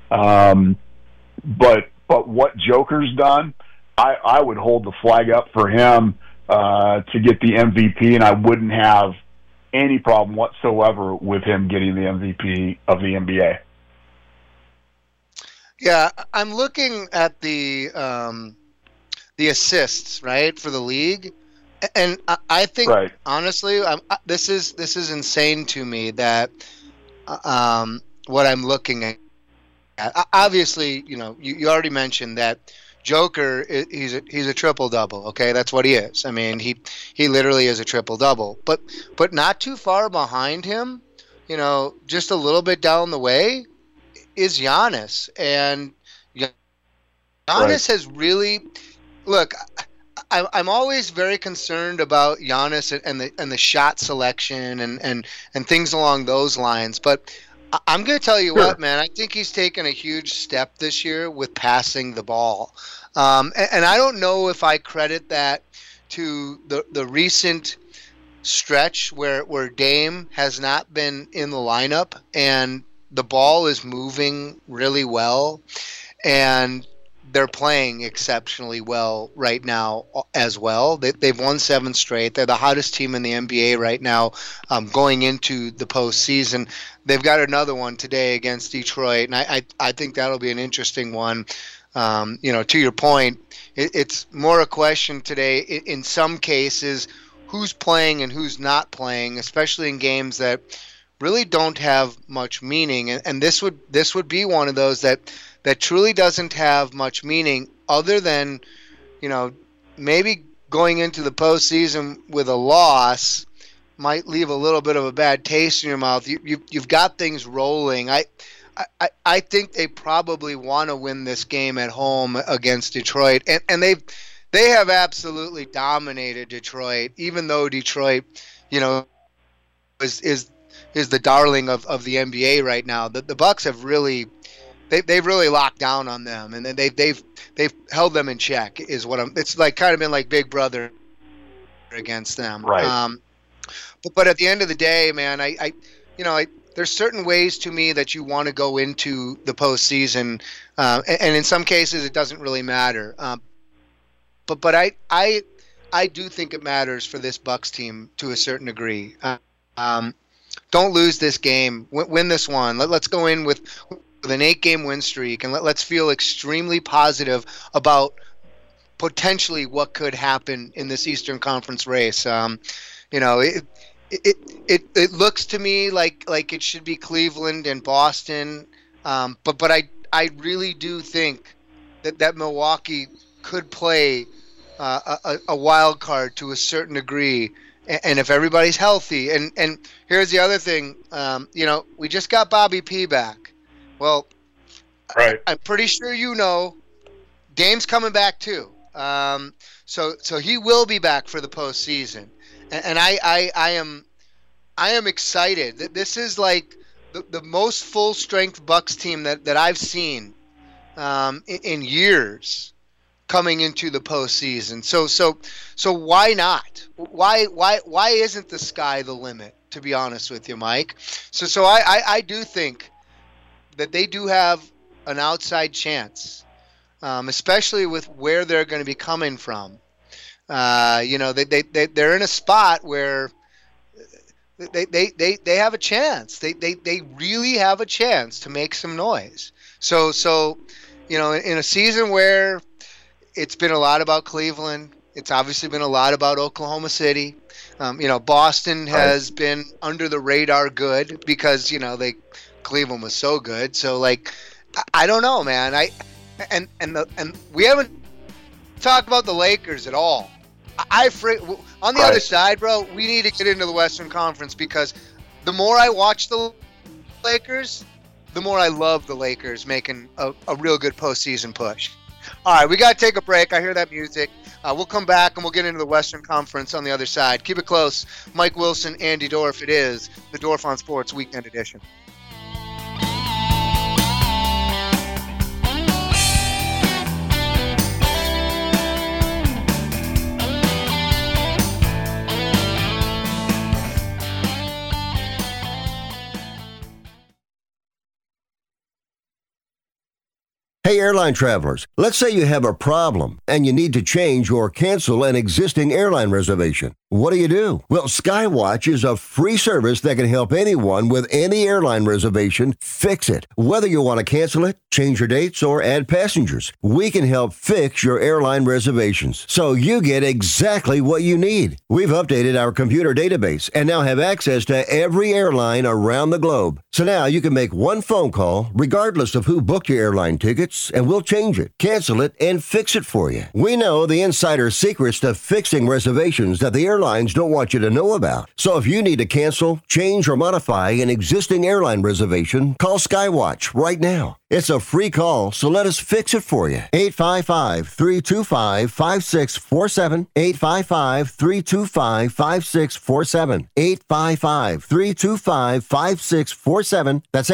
But what Joker's done, I would hold the flag up for him to get the MVP, and I wouldn't have any problem whatsoever with him getting the MVP of the NBA. Yeah, I'm looking at the assists, right, for the league, and I think honestly, this is insane to me that what I'm looking at. Obviously, you know, you already mentioned that Joker, he's a triple-double, okay? That's what he is. I mean, he literally is a triple-double. But not too far behind him, you know, just a little bit down the way, is Giannis. And Giannis has really – look, I'm always very concerned about Giannis and the shot selection and things along those lines. But I'm going to tell you what, man, I think he's taken a huge step this year with passing the ball. And I don't know if I credit that to the recent stretch where Dame has not been in the lineup and the ball is moving really well and they're playing exceptionally well right now as well. They've won 7 straight. They're the hottest team in the NBA right now going into the postseason. They've got another one today against Detroit, and I think that'll be an interesting one. You know, to your point, it's more a question today in some cases who's playing and who's not playing, especially in games that really don't have much meaning. And this would be one of those that truly doesn't have much meaning other than, you know, maybe going into the postseason with a loss might leave a little bit of a bad taste in your mouth. You've got things rolling. I think they probably want to win this game at home against Detroit, and they have absolutely dominated Detroit, even though Detroit, is the darling of the NBA right now. The Bucks have really they've really locked down on them, and then they've held them in check. Is what it's like, kind of been like Big Brother against them. Right. But at the end of the day, man, there's certain ways to me that you want to go into the postseason, and in some cases it doesn't really matter. But I do think it matters for this Bucks team to a certain degree. Don't lose this game. Win this one. Let's go in with an 8-game win streak, and let's feel extremely positive about potentially what could happen in this Eastern Conference race. It looks to me like it should be Cleveland and Boston, but I really do think that Milwaukee could play a wild card to a certain degree, and if everybody's healthy. And here's the other thing, we just got Bobby P back. Well, right. I'm pretty sure Dame's coming back too. So he will be back for the postseason. And I am excited. This is like the most full strength Bucks team that I've seen in years coming into the postseason. So why not? Why isn't the sky the limit? To be honest with you, Mike. So I do think that they do have an outside chance, especially with where they're going to be coming from. They're in a spot where they have a chance. They really have a chance to make some noise. So in a season where it's been a lot about Cleveland, it's obviously been a lot about Oklahoma City. Boston has been under the radar good because Cleveland was so good. So I don't know, man. And we haven't talked about the Lakers at all. On the other side, bro, we need to get into the Western Conference, because the more I watch the Lakers, the more I love the Lakers making a real good postseason push. All right, we got to take a break. I hear that music. We'll come back and we'll get into the Western Conference on the other side. Keep it close. Mike Wilson, Andy Dorf. It is the Dorf on Sports Weekend Edition. Hey, airline travelers, let's say you have a problem and you need to change or cancel an existing airline reservation. What do? Well, Skywatch is a free service that can help anyone with any airline reservation fix it. Whether you want to cancel it, change your dates, or add passengers, we can help fix your airline reservations so you get exactly what you need. We've updated our computer database and now have access to every airline around the globe. So now you can make one phone call regardless of who booked your airline tickets, and we'll change it, cancel it, and fix it for you. We know the insider secrets to fixing reservations that the airlines don't want you to know about. So if you need to cancel, change, or modify an existing airline reservation, call Skywatch right now. It's a free call, so let us fix it for you. 855-325-5647. 855-325-5647. 855-325-5647. That's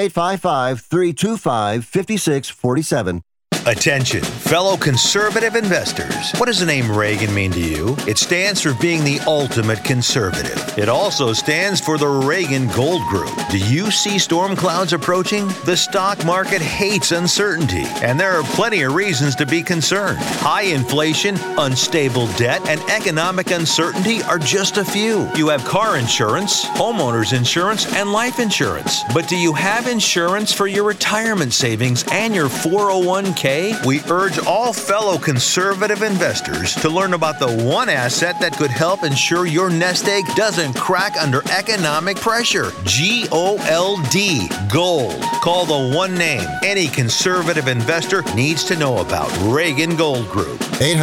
855-325-5647. Attention, fellow conservative investors. What does the name Reagan mean to you? It stands for being the ultimate conservative. It also stands for the Reagan Gold Group. Do you see storm clouds approaching? The stock market hates uncertainty, and there are plenty of reasons to be concerned. High inflation, unstable debt, and economic uncertainty are just a few. You have car insurance, homeowners insurance, and life insurance. But do you have insurance for your retirement savings and your 401k? okay? We urge all fellow conservative investors to learn about the one asset that could help ensure your nest egg doesn't crack under economic pressure. GOLD. Gold. Call the one name any conservative investor needs to know about. Reagan Gold Group.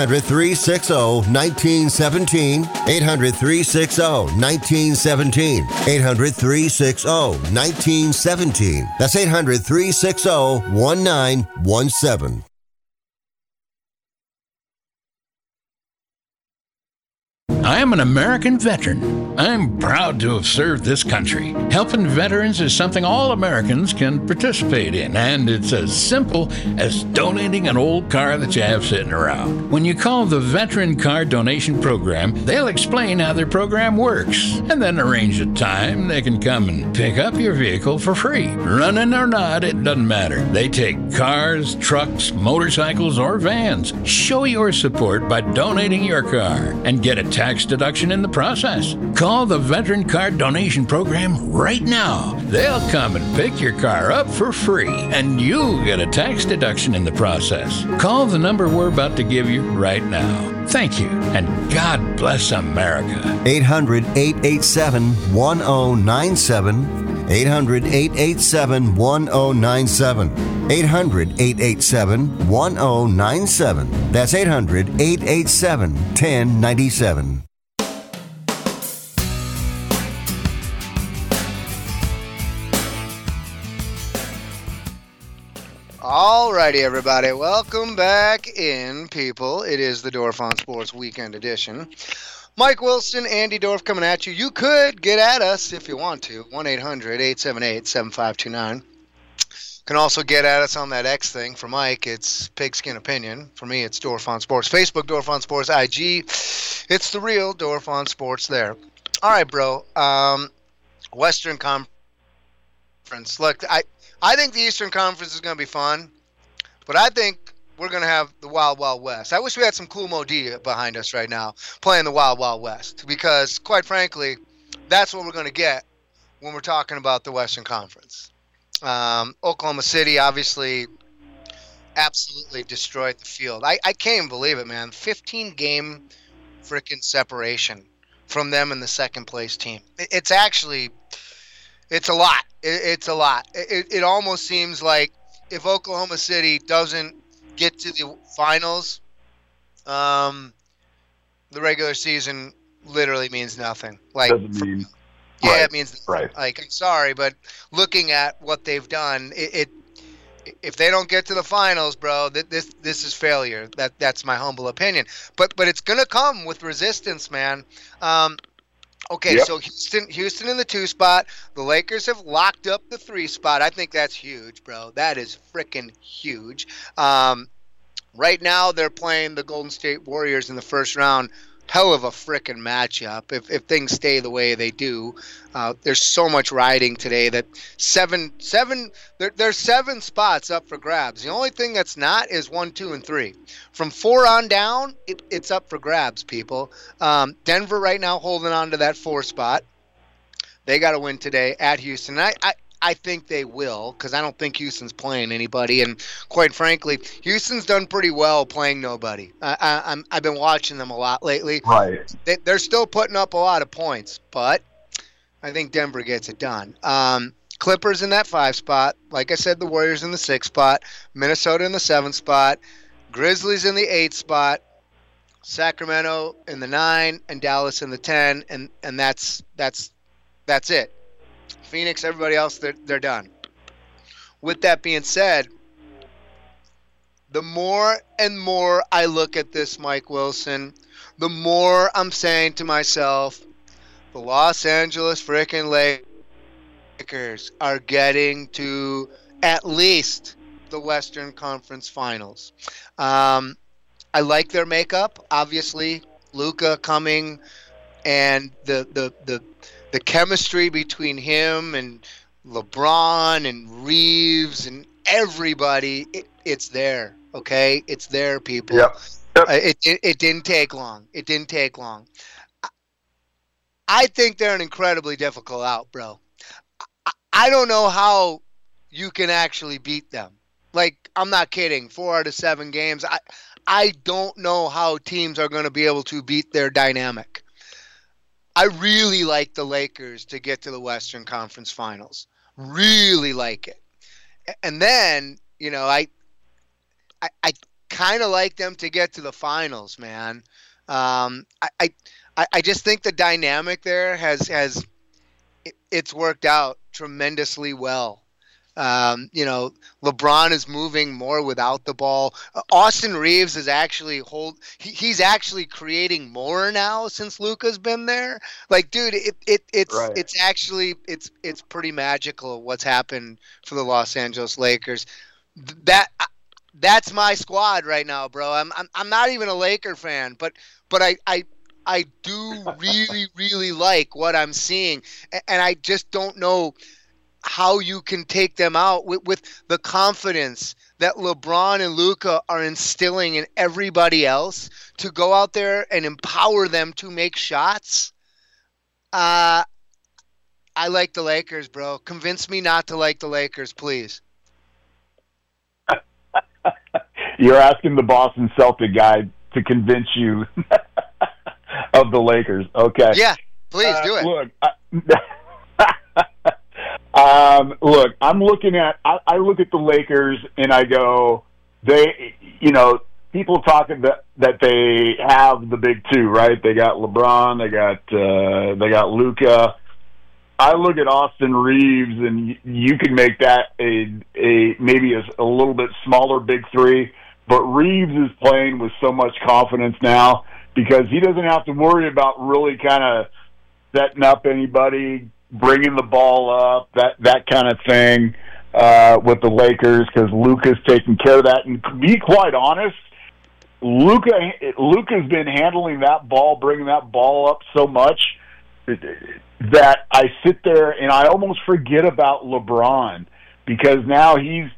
800-360-1917. 800-360-1917. 800-360-1917. That's 800-360-1917. I am an American veteran. I'm proud to have served this country. Helping veterans is something all Americans can participate in, and it's as simple as donating an old car that you have sitting around. When you call the Veteran Car Donation Program, they'll explain how their program works, and then arrange a time they can come and pick up your vehicle for free. Running or not, it doesn't matter. They take cars, trucks, motorcycles, or vans. Show your support by donating your car and get a tax deduction in the process. Call the Veteran Car Donation Program right now. They'll come and pick your car up for free, and you'll get a tax deduction in the process. Call the number we're about to give you right now. Thank you, and God bless America. 800-887-1097. 800-887-1097. 800-887-1097. That's 800-887-1097. Alrighty, everybody. Welcome back in, people. It is the Dorf on Sports Weekend Edition. Mike Wilson, Andy Dorf coming at you. You could get at us if you want to. 1-800-878-7529. Can also get at us on that X thing. For Mike, it's Pigskin Opinion. For me, it's Dorf on Sports. Facebook, Dorf on Sports. IG, it's the real Dorf on Sports there. All right, bro. Western Conference. Look, I think the Eastern Conference is going to be fun, but I think we're going to have the Wild Wild West. I wish we had some Kool Moe Dee behind us right now playing the Wild Wild West, because, quite frankly, that's what we're going to get when we're talking about the Western Conference. Oklahoma City, obviously, absolutely destroyed the field. I can't even believe it, man. 15-game freaking separation from them and the second-place team. It's actually... It's a lot. It's a lot. It almost seems like if Oklahoma City doesn't get to the finals, the regular season literally means nothing. Like, doesn't mean, yeah, right. It means right. Like, I'm sorry, but looking at what they've done, if they don't get to the finals, bro, this is failure. That's my humble opinion. But it's gonna come with resistance, man. Okay, yep. So Houston in the 2 spot. The Lakers have locked up the 3 spot. I think that's huge, bro. That is freaking huge. Right now, they're playing the Golden State Warriors in the first round. Hell of a freaking matchup if things stay the way they do. There's so much riding today that there's 7 spots up for grabs. The only thing that's not is 1, 2, and 3. From 4 on down, it's up for grabs, people. Denver right now holding on to that 4 spot. They got to win today at Houston. I think they will, because I don't think Houston's playing anybody. And quite frankly, Houston's done pretty well playing nobody. I've been watching them a lot lately. Right. They're still putting up a lot of points, but I think Denver gets it done. Clippers in that 5 spot. Like I said, the Warriors in the 6 spot. Minnesota in the 7 spot. Grizzlies in the 8 spot. Sacramento in the 9, and Dallas in the 10, and that's it. Phoenix, everybody else, they're done. With that being said, the more and more I look at this, Mike Wilson, the more I'm saying to myself, the Los Angeles freaking Lakers are getting to at least the Western Conference Finals. I like their makeup. Obviously, Luka coming, and the chemistry between him and LeBron and Reeves and everybody, it's there, okay? It's there, people. Yep. It didn't take long. It didn't take long. I think they're an incredibly difficult out, bro. I don't know how you can actually beat them. Like, I'm not kidding. 4 out of 7 games. I don't know how teams are going to be able to beat their dynamic. I really like the Lakers to get to the Western Conference Finals. Really like it. And then, you know, I kind of like them to get to the finals, man. I just think the dynamic there has worked out tremendously well. You know, LeBron is moving more without the ball. Austin Reeves is actually he's actually creating more now since Luka's been there. Like, dude, it's actually it's pretty magical what's happened for the Los Angeles Lakers. That's my squad right now, bro. I'm not even a Laker fan, but I do really like what I'm seeing, and I just don't know how you can take them out with the confidence that LeBron and Luka are instilling in everybody else to go out there and empower them to make shots. I like the Lakers, bro. Convince me not to like the Lakers, please. You're asking the Boston Celtic guy to convince you of the Lakers. Okay. Yeah, please do it. Look, I'm looking at. I look at the Lakers and I go, people talking that they have the big two, right? They got LeBron, they got Luka. I look at Austin Reeves, and you can make that maybe a little bit smaller big three. But Reeves is playing with so much confidence now because he doesn't have to worry about really kind of setting up anybody, bringing the ball up, that kind of thing with the Lakers, because Luka's taking care of that. And to be quite honest, Luka's been handling that ball, bringing that ball up so much that I sit there and I almost forget about LeBron, because now he's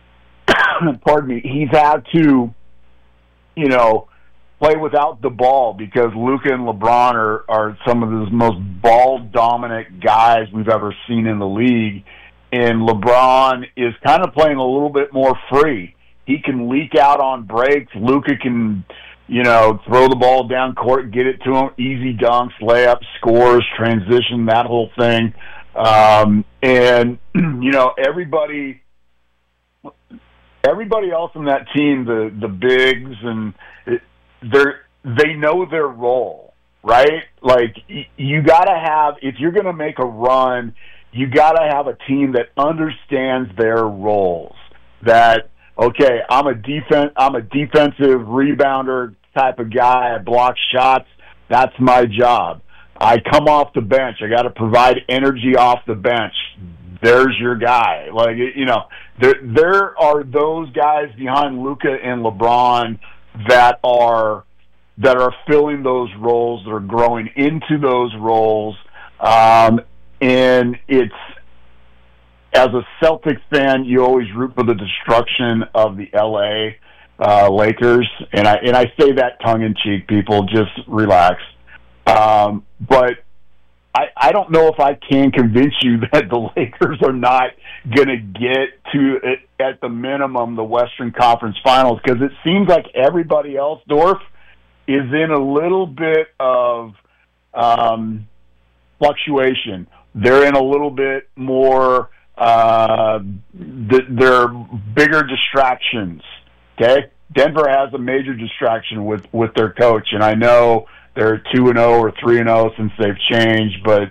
he's had to, play without the ball, because Luka and LeBron are some of the most ball-dominant guys we've ever seen in the league, and LeBron is kind of playing a little bit more free. He can leak out on breaks. Luka can, throw the ball down court, get it to him, easy dunks, layups, scores, transition, that whole thing. And, everybody else in that team, the bigs, and they know their role, right? Like, you got to have, if you're going to make a run, you got to have a team that understands their roles. That, okay, I'm a defensive rebounder type of guy. I block shots. That's my job. I come off the bench. I got to provide energy off the bench. There's your guy. Like, there are those guys behind Luka and LeBron that are filling those roles. They're growing into those roles. And it's, as a Celtics fan, you always root for the destruction of the LA Lakers. And I say that tongue in cheek, people, just relax. But I don't know if I can convince you that the Lakers are not going to get to, at the minimum, the Western Conference Finals, because it seems like everybody else, Dorf, is in a little bit of fluctuation. They're in a little bit more, they're bigger distractions, okay? Denver has a major distraction with their coach, and I know they're 2-0 or 3-0 since they've changed, but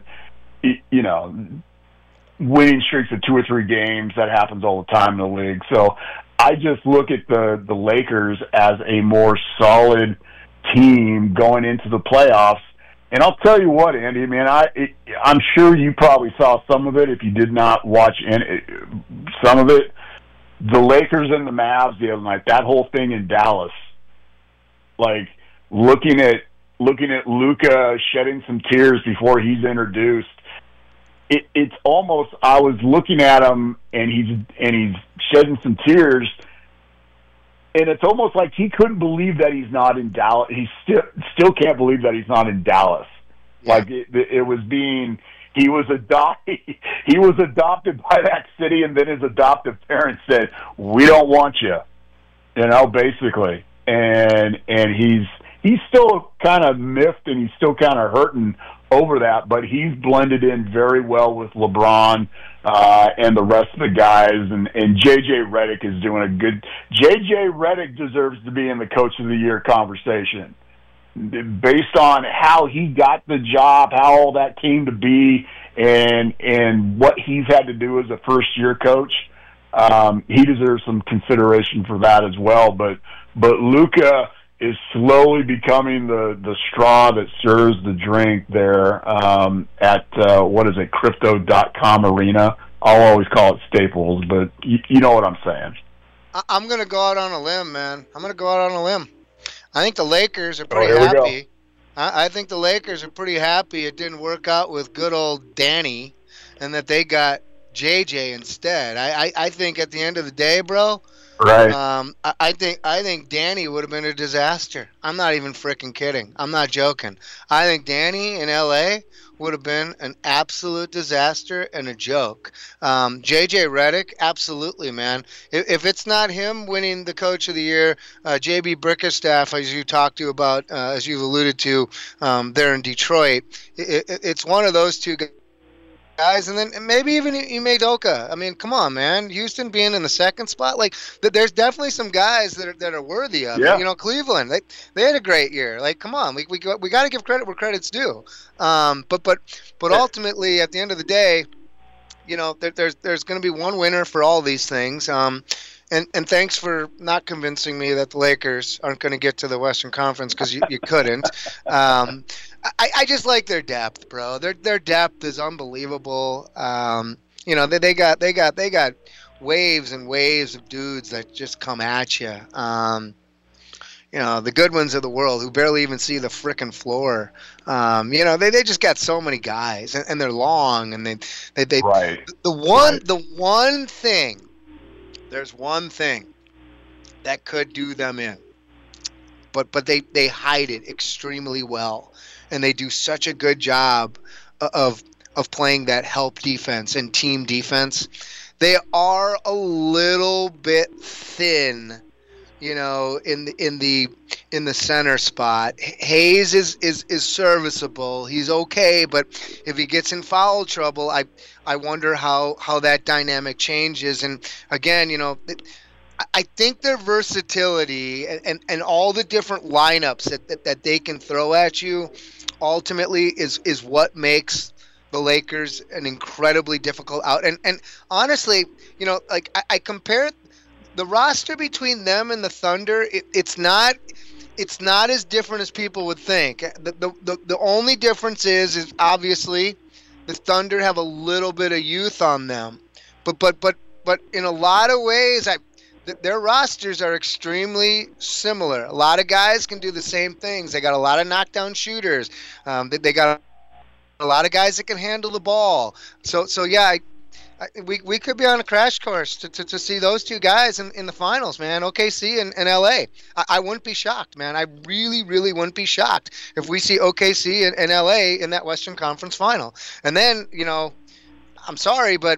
winning streaks of 2 or 3 games, that happens all the time in the league. So I just look at the Lakers as a more solid team going into the playoffs. And I'll tell you what, Andy, man, I'm sure you probably saw some of it if you did not watch some of it. The Lakers and the Mavs the other night, that whole thing in Dallas, like looking at Luka shedding some tears before he's introduced. It's almost, I was looking at him and he's shedding some tears, and it's almost like he couldn't believe that he's not in Dallas. He still can't believe that he's not in Dallas. Yeah. Like it was being, he was adopted by that city, and then his adoptive parents said, "We don't want you," basically. And he's still kind of miffed, and he's still kind of hurting over that, but he's blended in very well with LeBron and the rest of the guys, and J.J. Redick is doing a good. J.J. Redick deserves to be in the Coach of the Year conversation based on how he got the job, how all that came to be, and what he's had to do as a first-year coach. He deserves some consideration for that as well, but Luka is slowly becoming the straw that stirs the drink there at, Crypto.com Arena. I'll always call it Staples, but you know what I'm saying. I'm going to go out on a limb, man. I think the Lakers are pretty happy. I think the Lakers are pretty happy it didn't work out with good old Danny and that they got JJ instead. I think at the end of the day, bro, right. I think Danny would have been a disaster. I'm not even freaking kidding. I'm not joking. I think Danny in LA would have been an absolute disaster and a joke. JJ Redick, absolutely, man. If it's not him winning the Coach of the Year, JB Bickerstaff, as you talked to about, as you've alluded to, there in Detroit, it's one of those two guys, and then maybe even Ime Udoka. I mean, come on, man. Houston being in the second spot, like there's definitely some guys that are worthy of it. Cleveland, they had a great year. Like, come on, we got to give credit where credit's due. But ultimately, at the end of the day, there's going to be one winner for all these things. And thanks for not convincing me that the Lakers aren't going to get to the Western Conference, because you couldn't. I just like their depth, bro. Their depth is unbelievable. They got waves and waves of dudes that just come at you. The good ones of the world who barely even see the frickin' floor. They just got so many guys, and they're long, and they right. The one thing. There's one thing that could do them in, but they hide it extremely well, and they do such a good job of playing that help defense and team defense. They are a little bit thin, in the center spot. Hayes is serviceable. He's okay, but if he gets in foul trouble, I wonder how that dynamic changes. And again, I think their versatility and all the different lineups that they can throw at you ultimately is what makes the Lakers an incredibly difficult out. And honestly, I compare the roster between them and the Thunder. It's not as different as people would think. The only difference is obviously the Thunder have a little bit of youth on them, but in a lot of ways, their rosters are extremely similar. A lot of guys can do the same things. They got a lot of knockdown shooters. They got a lot of guys that can handle the ball. So yeah. We could be on a crash course to see those two guys in the finals, man. OKC and LA. I wouldn't be shocked, man. I really, really wouldn't be shocked if we see OKC and LA in that Western Conference final. And then, I'm sorry, but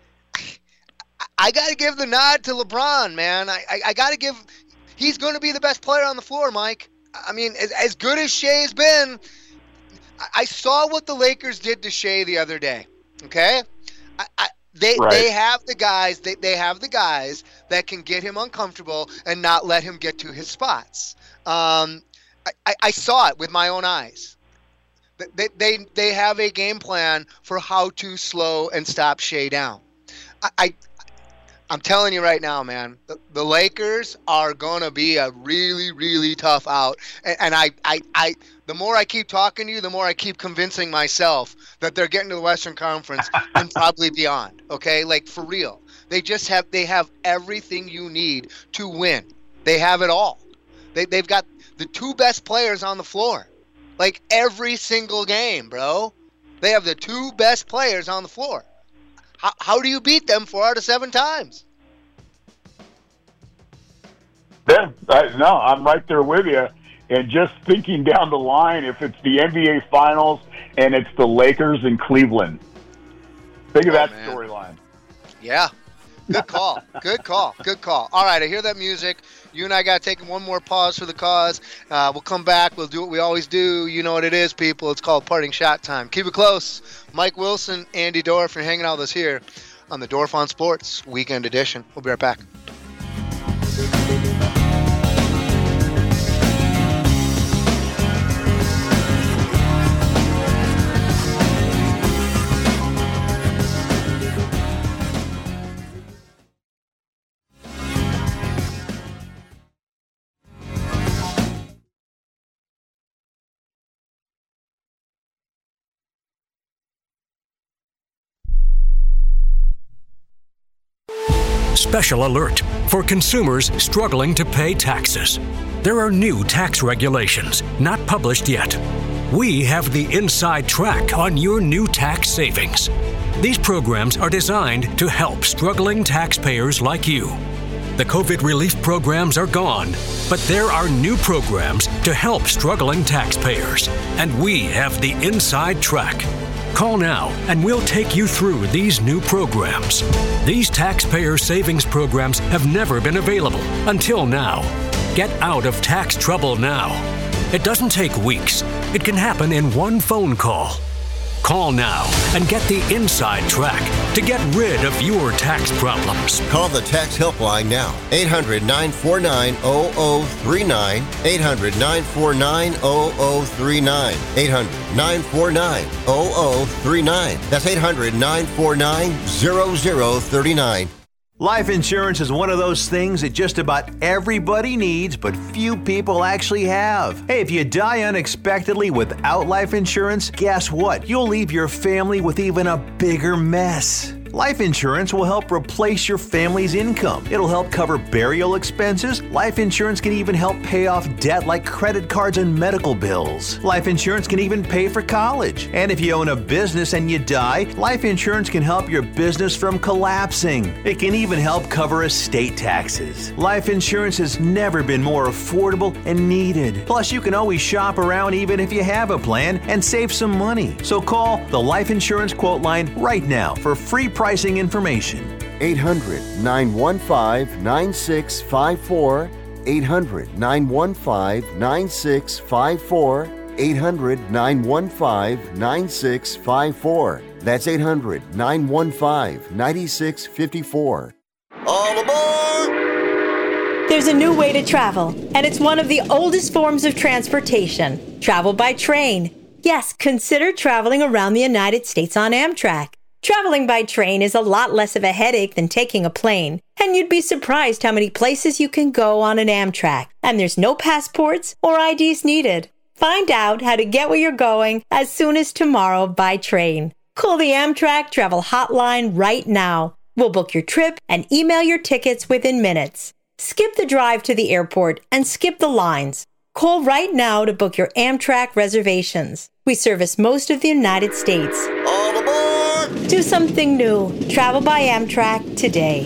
I got to give the nod to LeBron, man. I got to give – he's going to be the best player on the floor, Mike. I mean, as good as Shea's been, I saw what the Lakers did to Shea the other day, okay? They have the guys. They have the guys that can get him uncomfortable and not let him get to his spots. I saw it with my own eyes. They have a game plan for how to slow and stop Shea down. I'm telling you right now, man, the Lakers are going to be a really, really tough out. And the more I keep talking to you, the more I keep convincing myself that they're getting to the Western Conference and probably beyond. Okay, like for real. They have everything you need to win. They have it all. They've got the two best players on the floor, like every single game, bro. They have the two best players on the floor. How do you beat them 4 out of 7 times? Yeah, no, I'm right there with you. And just thinking down the line, if it's the NBA Finals and it's the Lakers in Cleveland, think of that storyline. Yeah. Good call. Good call. Good call. All right, I hear that music. You and I got to take one more pause for the cause. We'll come back. We'll do what we always do. You know what it is, people. It's called Parting Shot Time. Keep it close. Mike Wilson, Andy Dorf, you're hanging out with us here on the Dorf on Sports Weekend Edition. We'll be right back. Special alert for consumers struggling to pay taxes. There are new tax regulations, not published yet. We have the inside track on your new tax savings. These programs are designed to help struggling taxpayers like you. The COVID relief programs are gone, but there are new programs to help struggling taxpayers, and we have the inside track. Call now and we'll take you through these new programs. These taxpayer savings programs have never been available until now. Get out of tax trouble now. It doesn't take weeks. It can happen in one phone call. Call now and get the inside track to get rid of your tax problems. Call the tax helpline now. 800-949-0039. 800-949-0039. 800-949-0039. That's 800-949-0039. Life insurance is one of those things that just about everybody needs, but few people actually have. Hey, if you die unexpectedly without life insurance, guess what? You'll leave your family with even a bigger mess. Life insurance will help replace your family's income. It'll help cover burial expenses. Life insurance can even help pay off debt like credit cards and medical bills. Life insurance can even pay for college. And if you own a business and you die, life insurance can help your business from collapsing. It can even help cover estate taxes. Life insurance has never been more affordable and needed. Plus, you can always shop around even if you have a plan and save some money. So call the Life Insurance Quote Line right now for free pricing information. 800-915-9654. 800-915-9654. 800-915-9654. That's 800-915-9654. All aboard! There's a new way to travel, and it's one of the oldest forms of transportation. Travel by train. Yes, consider traveling around the United States on Amtrak. Traveling by train is a lot less of a headache than taking a plane, and you'd be surprised how many places you can go on an Amtrak, and there's no passports or IDs needed. Find out how to get where you're going as soon as tomorrow by train. Call the Amtrak Travel Hotline right now. We'll book your trip and email your tickets within minutes. Skip the drive to the airport and skip the lines. Call right now to book your Amtrak reservations. We service most of the United States. All aboard! Do something new. Travel by Amtrak today.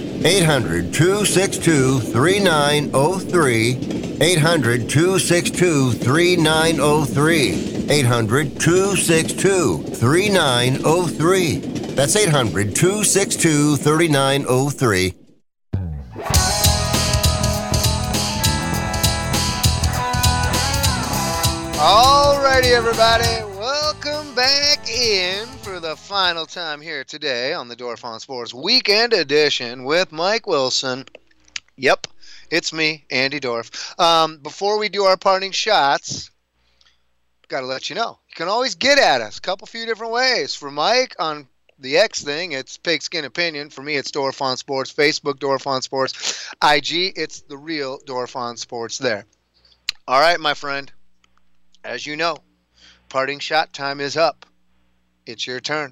800-262-3903. 800-262-3903. 800-262-3903. That's 800-262-3903. Alrighty, everybody. Welcome back in for the final time here today on the Dorf on Sports Weekend Edition with Mike Wilson. Yep, it's me, Andy Dorf. Before we do our parting shots, got to let you know, you can always get at us a few different ways. For Mike on the X thing, it's Pigskin Opinion. For me, it's Dorf on Sports. Facebook, Dorf on Sports. IG, it's the real Dorf on Sports there. All right, my friend. As you know, parting shot time is up. It's your turn.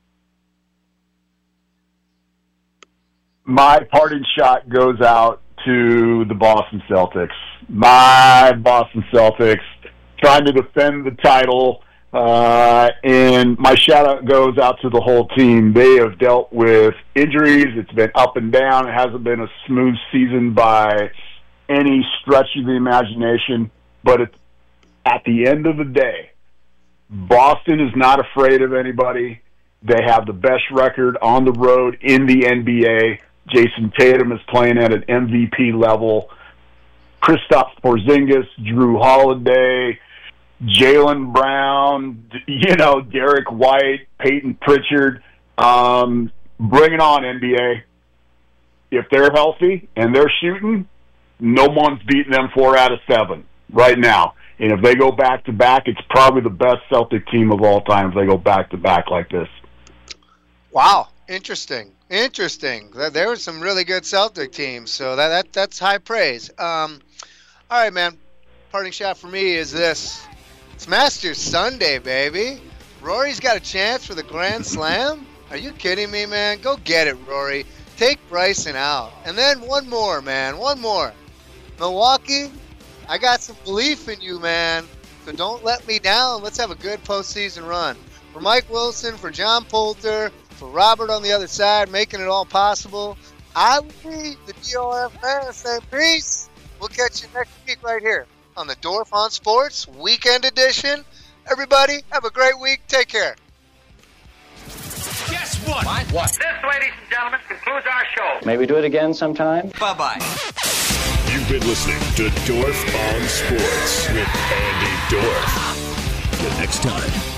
My parting shot goes out to the Boston Celtics. My Boston Celtics trying to defend the title. And my shout out goes out to the whole team. They have dealt with injuries. It's been up and down. It hasn't been a smooth season by any stretch of the imagination, but at the end of the day, Boston is not afraid of anybody. They have the best record on the road in the NBA. Jason Tatum is playing at an MVP level. Kristaps Porzingis, Drew Holiday, Jaylen Brown, Derek White, Peyton Pritchard. Bring it on, NBA. If they're healthy and they're shooting, no one's beating them 4 out of 7 right now. And if they go back-to-back, it's probably the best Celtic team of all time if they go back-to-back like this. Wow, interesting. There were some really good Celtic teams, so that's high praise. All right, man. Parting shot for me is this. It's Masters Sunday, baby. Rory's got a chance for the Grand Slam? Are you kidding me, man? Go get it, Rory. Take Bryson out. And then one more, man. One more. Milwaukee, I got some belief in you, man. So don't let me down. Let's have a good postseason run. For Mike Wilson, for John Poulter, for Robert on the other side, making it all possible, I will be the DOF man. Say peace. We'll catch you next week right here on the Dorf on Sports Weekend Edition. Everybody, have a great week. Take care. Guess what? What? This, ladies and gentlemen, concludes our show. Maybe do it again sometime? Bye-bye. You've been listening to Dorf on Sports with Andy Dorf. Till next time.